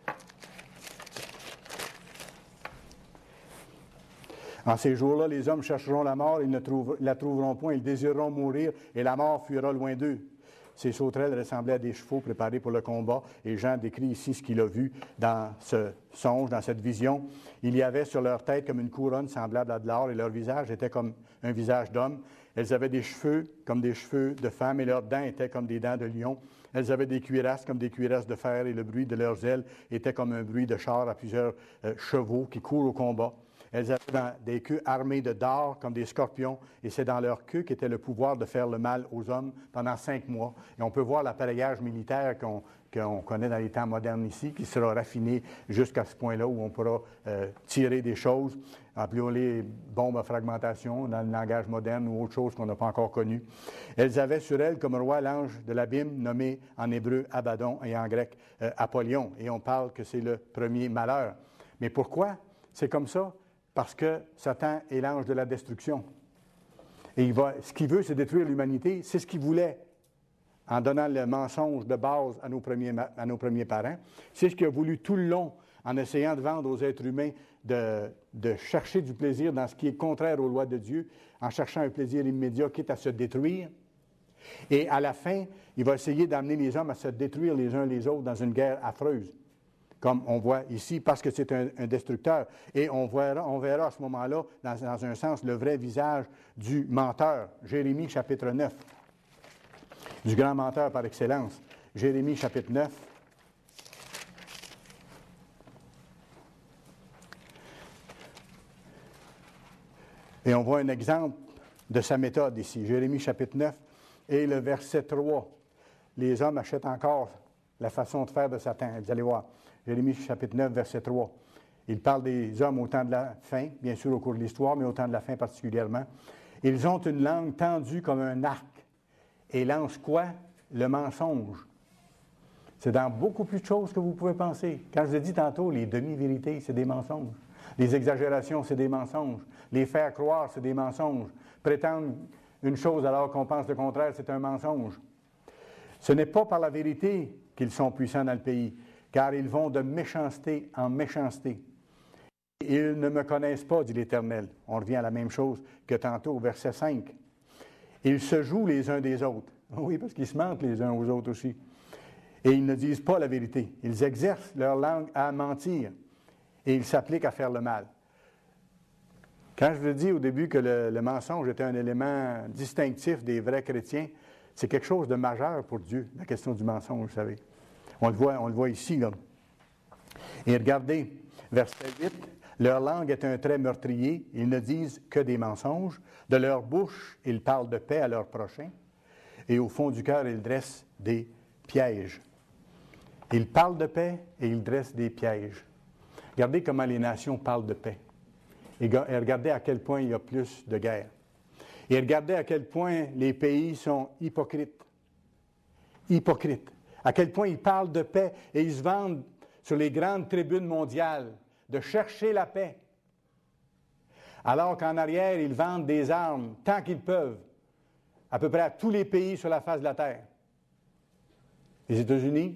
En ces jours-là, les hommes chercheront la mort, ils ne la trouveront point, ils désireront mourir, et la mort fuira loin d'eux. Ces sauterelles ressemblaient à des chevaux préparés pour le combat, et Jean décrit ici ce qu'il a vu dans ce songe, dans cette vision. Il y avait sur leur tête comme une couronne semblable à de l'or, et leur visage était comme un visage d'homme. Elles avaient des cheveux comme des cheveux de femme, et leurs dents étaient comme des dents de lion. Elles avaient des cuirasses comme des cuirasses de fer, et le bruit de leurs ailes était comme un bruit de char à plusieurs chevaux qui courent au combat. Elles avaient des queues armées de dards comme des scorpions, et c'est dans leur queue qu'était le pouvoir de faire le mal aux hommes pendant 5 mois. Et on peut voir l'appareillage militaire qu'on connaît dans les temps modernes ici, qui sera raffiné jusqu'à ce point-là où on pourra tirer des choses, appelons-les bombes à fragmentation dans le langage moderne ou autre chose qu'on n'a pas encore connu. Elles avaient sur elles comme roi l'ange de l'abîme, nommé en hébreu Abaddon et en grec Apollyon. Et on parle que c'est le premier malheur. Mais pourquoi c'est comme ça? parce que Satan est l'ange de la destruction. Et ce qu'il veut, c'est détruire l'humanité. C'est ce qu'il voulait en donnant le mensonge de base à nos premiers parents. C'est ce qu'il a voulu tout le long en essayant de vendre aux êtres humains de chercher du plaisir dans ce qui est contraire aux lois de Dieu, en cherchant un plaisir immédiat, quitte à se détruire. Et à la fin, il va essayer d'amener les hommes à se détruire les uns les autres dans une guerre affreuse, comme on voit ici, parce que c'est un destructeur. Et on verra à ce moment-là, dans un sens, le vrai visage du menteur. Jérémie, chapitre 9. Du grand menteur par excellence. Jérémie, chapitre 9. Et on voit un exemple de sa méthode ici. Jérémie, chapitre 9, et le verset 3. Les hommes achètent encore la façon de faire de Satan. Vous allez voir. Jérémie, chapitre 9, verset 3. Il parle des hommes au temps de la fin, bien sûr au cours de l'histoire, mais au temps de la fin particulièrement. Ils ont une langue tendue comme un arc. Et lancent quoi? Le mensonge. C'est dans beaucoup plus de choses que vous pouvez penser. Quand je vous ai dit tantôt, les demi-vérités, c'est des mensonges. Les exagérations, c'est des mensonges. Les faire croire, c'est des mensonges. Prétendre une chose alors qu'on pense le contraire, c'est un mensonge. Ce n'est pas par la vérité qu'ils sont puissants dans le pays, car ils vont de méchanceté en méchanceté. Ils ne me connaissent pas, dit l'Éternel. On revient à la même chose que tantôt au verset 5. Ils se jouent les uns des autres. Oui, parce qu'ils se mentent les uns aux autres aussi. Et ils ne disent pas la vérité. Ils exercent leur langue à mentir et ils s'appliquent à faire le mal. Quand je vous dis au début que le mensonge était un élément distinctif des vrais chrétiens, c'est quelque chose de majeur pour Dieu, la question du mensonge, vous savez. On le voit ici, là. Et regardez, verset 8, leur langue est un trait meurtrier, ils ne disent que des mensonges. De leur bouche, ils parlent de paix à leur prochain. Et au fond du cœur, ils dressent des pièges. Ils parlent de paix et ils dressent des pièges. Regardez comment les nations parlent de paix. Et regardez à quel point il y a plus de guerre. Et regardez à quel point les pays sont hypocrites. Hypocrites. À quel point ils parlent de paix et ils se vendent sur les grandes tribunes mondiales de chercher la paix. Alors qu'en arrière, ils vendent des armes tant qu'ils peuvent, à peu près à tous les pays sur la face de la terre. Les États-Unis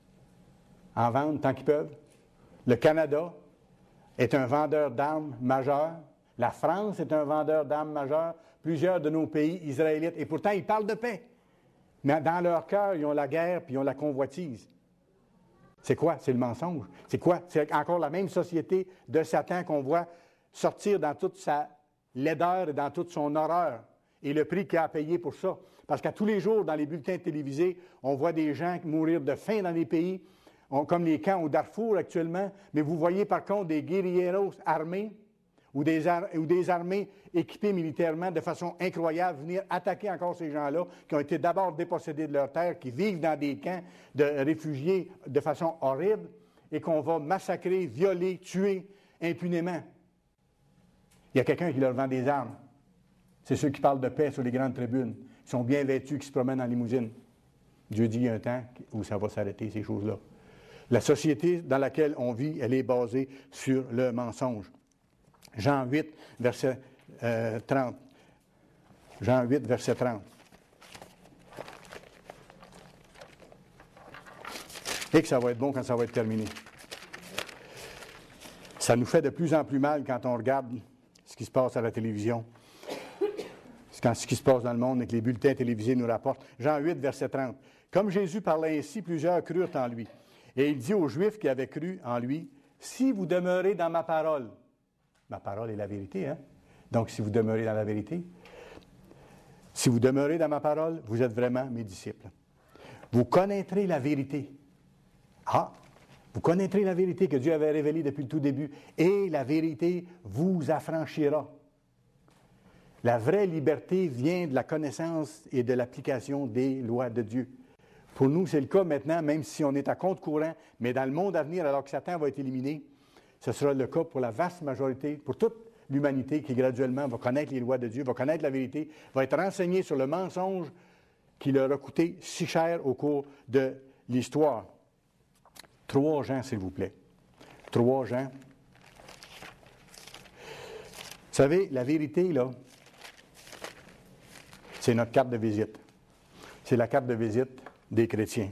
en vendent tant qu'ils peuvent. Le Canada est un vendeur d'armes majeur. La France est un vendeur d'armes majeur. Plusieurs de nos pays israélites. Et pourtant, ils parlent de paix. Mais dans leur cœur, ils ont la guerre puis ils ont la convoitise. C'est quoi? C'est le mensonge. C'est quoi? C'est encore la même société de Satan qu'on voit sortir dans toute sa laideur et dans toute son horreur. Et le prix qu'il a payé pour ça. Parce qu'à tous les jours, dans les bulletins télévisés, on voit des gens mourir de faim dans les pays, comme les camps au Darfour actuellement. Mais vous voyez par contre des guérilleros armés ou des armées équipées militairement de façon incroyable venir attaquer encore ces gens-là qui ont été d'abord dépossédés de leur terre, qui vivent dans des camps de réfugiés de façon horrible et qu'on va massacrer, violer, tuer impunément. Il y a quelqu'un qui leur vend des armes. C'est ceux qui parlent de paix sur les grandes tribunes. Ils sont bien vêtus, qui se promènent en limousine. Dieu dit qu'il y a un temps où ça va s'arrêter, ces choses-là. La société dans laquelle on vit, elle est basée sur le mensonge. Jean 8, verset 30. Jean 8, verset 30. Et que ça va être bon quand ça va être terminé. Ça nous fait de plus en plus mal quand on regarde ce qui se passe à la télévision. Ce qui se passe dans le monde et que les bulletins télévisés nous rapportent. Jean 8, verset 30. Comme Jésus parlait ainsi, plusieurs crurent en lui. Et il dit aux Juifs qui avaient cru en lui, « Si vous demeurez dans ma parole, ma parole est la vérité, hein? Donc, si vous demeurez dans la vérité, si vous demeurez dans ma parole, vous êtes vraiment mes disciples. Vous connaîtrez la vérité. » Ah! Vous connaîtrez la vérité que Dieu avait révélée depuis le tout début. Et la vérité vous affranchira. La vraie liberté vient de la connaissance et de l'application des lois de Dieu. Pour nous, c'est le cas maintenant, même si on est à contre-courant, mais dans le monde à venir, alors que Satan va être éliminé, ce sera le cas pour la vaste majorité, pour toute l'humanité qui graduellement va connaître les lois de Dieu, va connaître la vérité, va être renseignée sur le mensonge qui leur a coûté si cher au cours de l'histoire. 3 Jean, s'il vous plaît. 3 Jean. savez, la vérité, là, c'est notre carte de visite. C'est la carte de visite des chrétiens.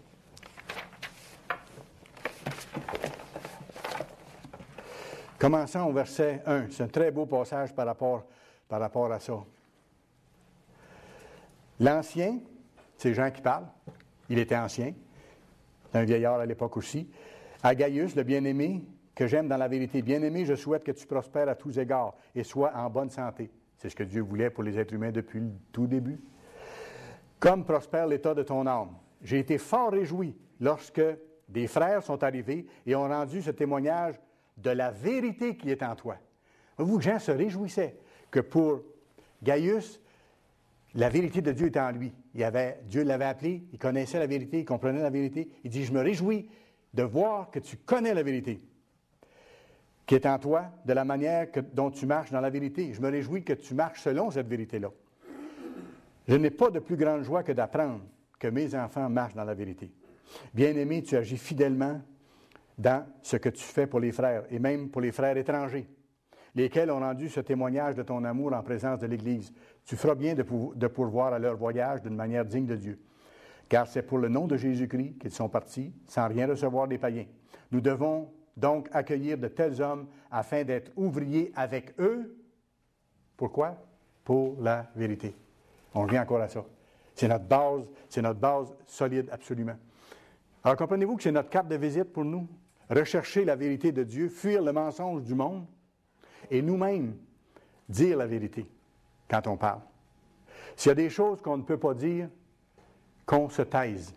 Commençons au verset 1. C'est un très beau passage par rapport à ça. L'ancien, c'est Jean qui parle. Il était ancien. C'est un vieillard à l'époque aussi. À Gaius, le bien-aimé, que j'aime dans la vérité. Bien-aimé, je souhaite que tu prospères à tous égards et sois en bonne santé. C'est ce que Dieu voulait pour les êtres humains depuis le tout début. Comme prospère l'état de ton âme. J'ai été fort réjoui lorsque des frères sont arrivés et ont rendu ce témoignage de la vérité qui est en toi. Vous, Jean se réjouissait que pour Gaius, la vérité de Dieu était en lui. Dieu l'avait appelé, il connaissait la vérité, il comprenait la vérité. Il dit, je me réjouis de voir que tu connais la vérité qui est en toi, de la manière dont tu marches dans la vérité. Je me réjouis que tu marches selon cette vérité-là. Je n'ai pas de plus grande joie que d'apprendre que mes enfants marchent dans la vérité. Bien-aimé, tu agis fidèlement dans ce que tu fais pour les frères, et même pour les frères étrangers, lesquels ont rendu ce témoignage de ton amour en présence de l'Église. Tu feras bien de pourvoir à leur voyage d'une manière digne de Dieu. Car c'est pour le nom de Jésus-Christ qu'ils sont partis, sans rien recevoir des païens. Nous devons donc accueillir de tels hommes afin d'être ouvriers avec eux. Pourquoi? Pour la vérité. On revient encore à ça. C'est notre base solide, absolument. Alors, comprenez-vous que c'est notre carte de visite pour nous? Rechercher la vérité de Dieu, fuir le mensonge du monde et nous-mêmes dire la vérité quand on parle. S'il y a des choses qu'on ne peut pas dire, qu'on se taise.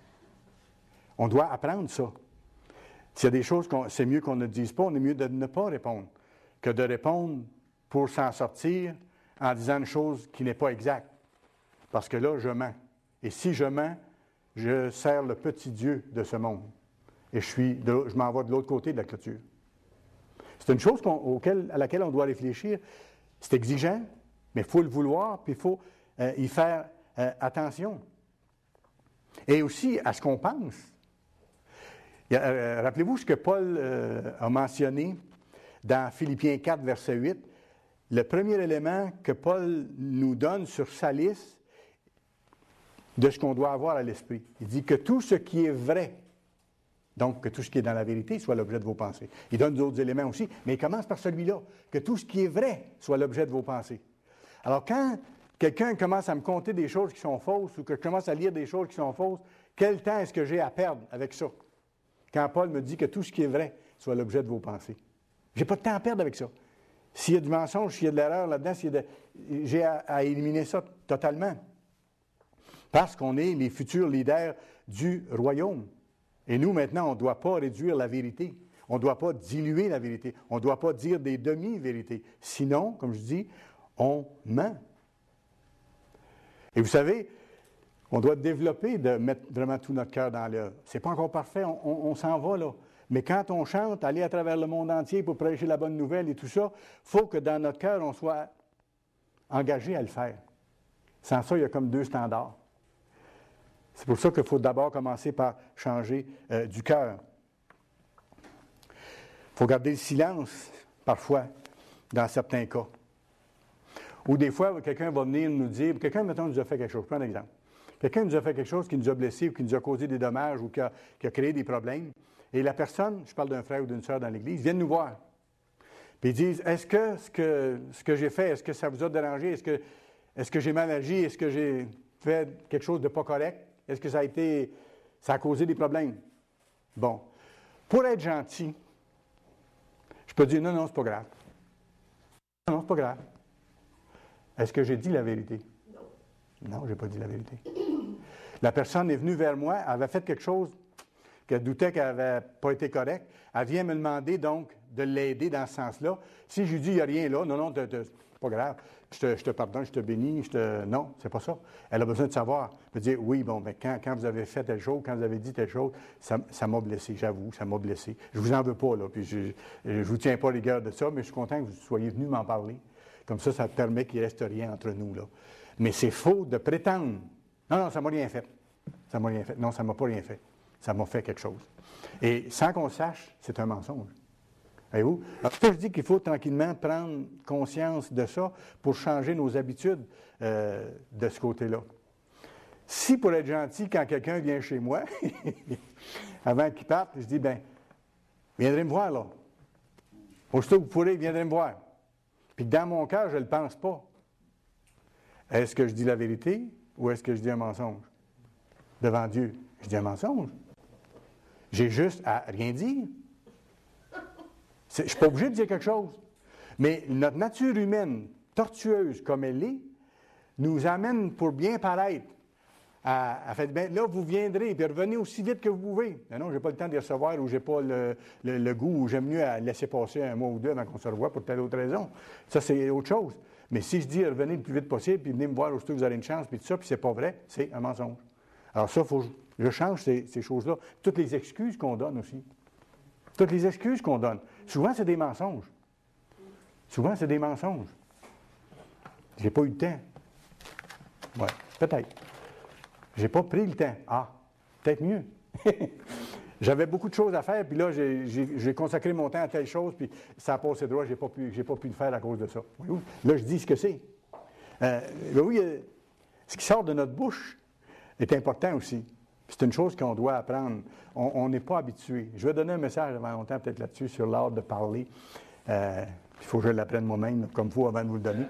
On doit apprendre ça. S'il y a des choses c'est mieux qu'on ne dise pas, on est mieux de ne pas répondre que de répondre pour s'en sortir en disant une chose qui n'est pas exacte. Parce que là, je mens. Et si je mens, je sers le petit Dieu de ce monde. Et je m'en vais de l'autre côté de la clôture. C'est une chose à laquelle on doit réfléchir. C'est exigeant, mais il faut le vouloir, puis il faut y faire attention. Et aussi à ce qu'on pense. Rappelez-vous ce que Paul a mentionné dans Philippiens 4, verset 8. Le premier élément que Paul nous donne sur sa liste de ce qu'on doit avoir à l'esprit. Il dit que tout ce qui est vrai, donc que tout ce qui est dans la vérité, soit l'objet de vos pensées. Il donne d'autres éléments aussi, mais il commence par celui-là, que tout ce qui est vrai soit l'objet de vos pensées. Alors quand quelqu'un commence à me conter des choses qui sont fausses ou que je commence à lire des choses qui sont fausses, quel temps est-ce que j'ai à perdre avec ça? Quand Paul me dit que tout ce qui est vrai soit l'objet de vos pensées. Je n'ai pas de temps à perdre avec ça. S'il y a du mensonge, s'il y a de l'erreur là-dedans, j'ai à éliminer ça totalement. Parce qu'on est les futurs leaders du royaume. Et nous, maintenant, on ne doit pas réduire la vérité. On ne doit pas diluer la vérité. On ne doit pas dire des demi-vérités. Sinon, comme je dis, on ment. Et vous savez, on doit développer de mettre vraiment tout notre cœur dans l'œuvre. Ce n'est pas encore parfait, on s'en va là. Mais quand on chante, aller à travers le monde entier pour prêcher la bonne nouvelle et tout ça, il faut que dans notre cœur, on soit engagé à le faire. Sans ça, il y a comme deux standards. C'est pour ça qu'il faut d'abord commencer par changer du cœur. Il faut garder le silence, parfois, dans certains cas. Ou des fois, quelqu'un va venir nous dire, quelqu'un, mettons, nous a fait quelque chose. Je prends un exemple. Quelqu'un nous a fait quelque chose qui nous a blessés ou qui nous a causé des dommages ou qui a créé des problèmes. Et la personne, je parle d'un frère ou d'une sœur dans l'Église, vient nous voir. Puis ils disent, est-ce que ce que j'ai fait, est-ce que ça vous a dérangé? Est-ce que j'ai mal agi? Est-ce que j'ai fait quelque chose de pas correct? Est-ce que ça a causé des problèmes? Bon. Pour être gentil, je peux dire, non, c'est pas grave. Non, c'est pas grave. Est-ce que j'ai dit la vérité? Non, je n'ai pas dit la vérité. La personne est venue vers moi, elle avait fait quelque chose qu'elle doutait qu'elle n'avait pas été correcte. Elle vient me demander donc de l'aider dans ce sens-là. Si je lui dis, il n'y a rien là, non, c'est pas grave, je te pardonne, je te bénis, non, c'est pas ça. Elle a besoin de savoir, de dire, oui, bon, ben, quand vous avez fait telle chose, quand vous avez dit telle chose, ça m'a blessé, j'avoue, ça m'a blessé. Je vous en veux pas, là, puis je ne vous tiens pas rigueur de ça, mais je suis content que vous soyez venu m'en parler. Comme ça permet qu'il ne reste rien entre nous, là. Mais c'est faux de prétendre. Non, ça ne m'a rien fait. Ça ne m'a rien fait. Non, ça ne m'a pas rien fait. Ça m'a fait quelque chose. Et sans qu'on sache, c'est un mensonge. Voyez-vous? Alors, ça, je dis qu'il faut tranquillement prendre conscience de ça pour changer nos habitudes de ce côté-là. Si, pour être gentil, quand quelqu'un vient chez moi, avant qu'il parte, je dis, bien, viendrez me voir, là. Aussitôt que vous pourrez, viendrez me voir. Puis dans mon cœur, je ne le pense pas. Est-ce que je dis la vérité ou est-ce que je dis un mensonge? Devant Dieu, je dis un mensonge. J'ai juste à rien dire. Je ne suis pas obligé de dire quelque chose. Mais notre nature humaine, tortueuse comme elle est, nous amène pour bien paraître à faire, bien, là, vous viendrez, puis revenez aussi vite que vous pouvez. Mais non, je n'ai pas le temps de les recevoir ou je n'ai pas le goût ou j'aime mieux à laisser passer un mois ou deux avant qu'on se revoie pour telle autre raison. Ça, c'est autre chose. Mais si je dis revenez le plus vite possible, puis venez me voir aussitôt que vous avez une chance, puis tout ça, puis c'est pas vrai, c'est un mensonge. Alors ça, il faut que je change ces choses-là. Toutes les excuses qu'on donne aussi. Toutes les excuses qu'on donne. Souvent, c'est des mensonges. Souvent, c'est des mensonges. J'ai pas eu le temps. Oui, peut-être. J'ai pas pris le temps. Ah, peut-être mieux. J'avais beaucoup de choses à faire, puis là, j'ai consacré mon temps à telle chose, puis ça a passé droit, j'ai pas pu le faire à cause de ça. Voyez-vous? Là, je dis ce que c'est. Oui, ce qui sort de notre bouche est important aussi. C'est une chose qu'on doit apprendre. On n'est pas habitué. Je vais donner un message avant longtemps, peut-être là-dessus, sur l'art de parler. Il faut que je l'apprenne moi-même, comme il faut, avant de vous le donner.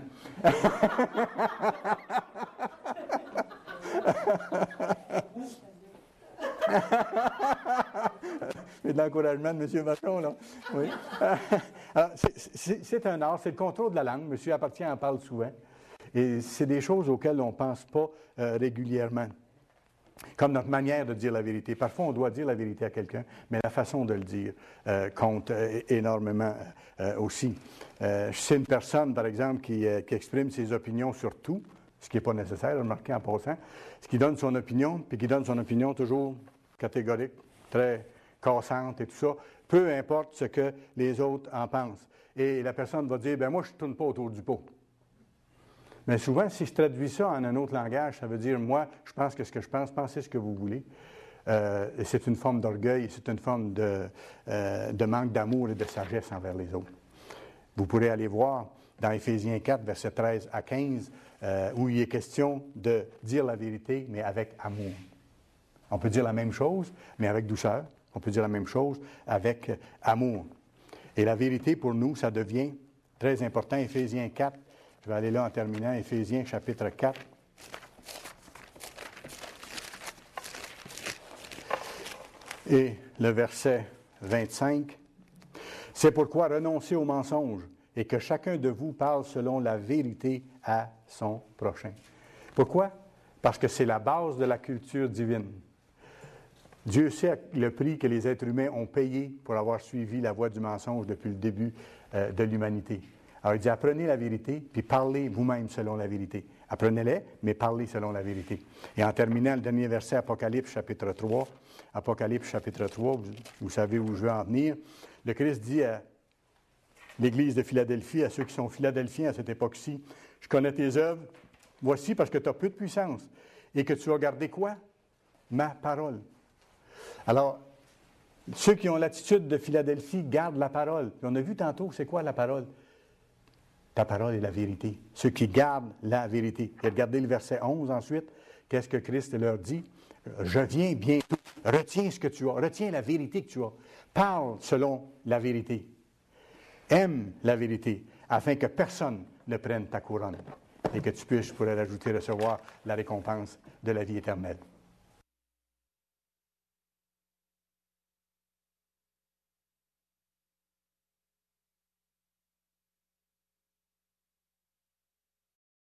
Mais de l'encouragement de M. Vachon, là. Oui. Alors, c'est un art, c'est le contrôle de la langue. M. Appartient en parle souvent. Et c'est des choses auxquelles on ne pense pas régulièrement. Comme notre manière de dire la vérité. Parfois, on doit dire la vérité à quelqu'un, mais la façon de le dire compte énormément aussi. C'est une personne, par exemple, qui exprime ses opinions sur tout, ce qui n'est pas nécessaire, remarquez en passant, ce qui donne son opinion, puis qui donne son opinion toujours catégorique, très cassante et tout ça, peu importe ce que les autres en pensent. Et la personne va dire, bien moi, je ne tourne pas autour du pot. Mais souvent, si je traduis ça en un autre langage, ça veut dire, moi, je pense que ce que je pense, pensez ce que vous voulez. Et c'est une forme d'orgueil, c'est une forme de manque d'amour et de sagesse envers les autres. Vous pourrez aller voir dans Éphésiens 4, versets 13 à 15, où il est question de dire la vérité, mais avec amour. On peut dire la même chose, mais avec douceur. On peut dire la même chose avec amour. Et la vérité, pour nous, ça devient très important. Éphésiens 4, je vais aller là en terminant. Éphésiens chapitre 4. Et le verset 25. C'est pourquoi renoncez au mensonge et que chacun de vous parle selon la vérité à son prochain. Pourquoi? Parce que c'est la base de la culture divine. Dieu sait le prix que les êtres humains ont payé pour avoir suivi la voie du mensonge depuis le début de l'humanité. Alors, il dit, apprenez la vérité, puis parlez vous-même selon la vérité. Apprenez-les, mais parlez selon la vérité. Et en terminant, le dernier verset, Apocalypse, chapitre 3. Apocalypse, chapitre 3, vous savez où je veux en venir. Le Christ dit à l'Église de Philadelphie, à ceux qui sont philadelphiens à cette époque-ci, « Je connais tes œuvres, voici parce que tu as peu de puissance, et que tu as gardé quoi? Ma parole. » Alors, ceux qui ont l'attitude de Philadelphie gardent la parole. Puis on a vu tantôt, c'est quoi la parole? Ta parole est la vérité. Ceux qui gardent la vérité. Et regardez le verset 11 ensuite. Qu'est-ce que Christ leur dit? Je viens bientôt. Retiens ce que tu as. Retiens la vérité que tu as. Parle selon la vérité. Aime la vérité, afin que personne ne prenne ta couronne et que tu puisses, je pourrais rajouter, recevoir la récompense de la vie éternelle.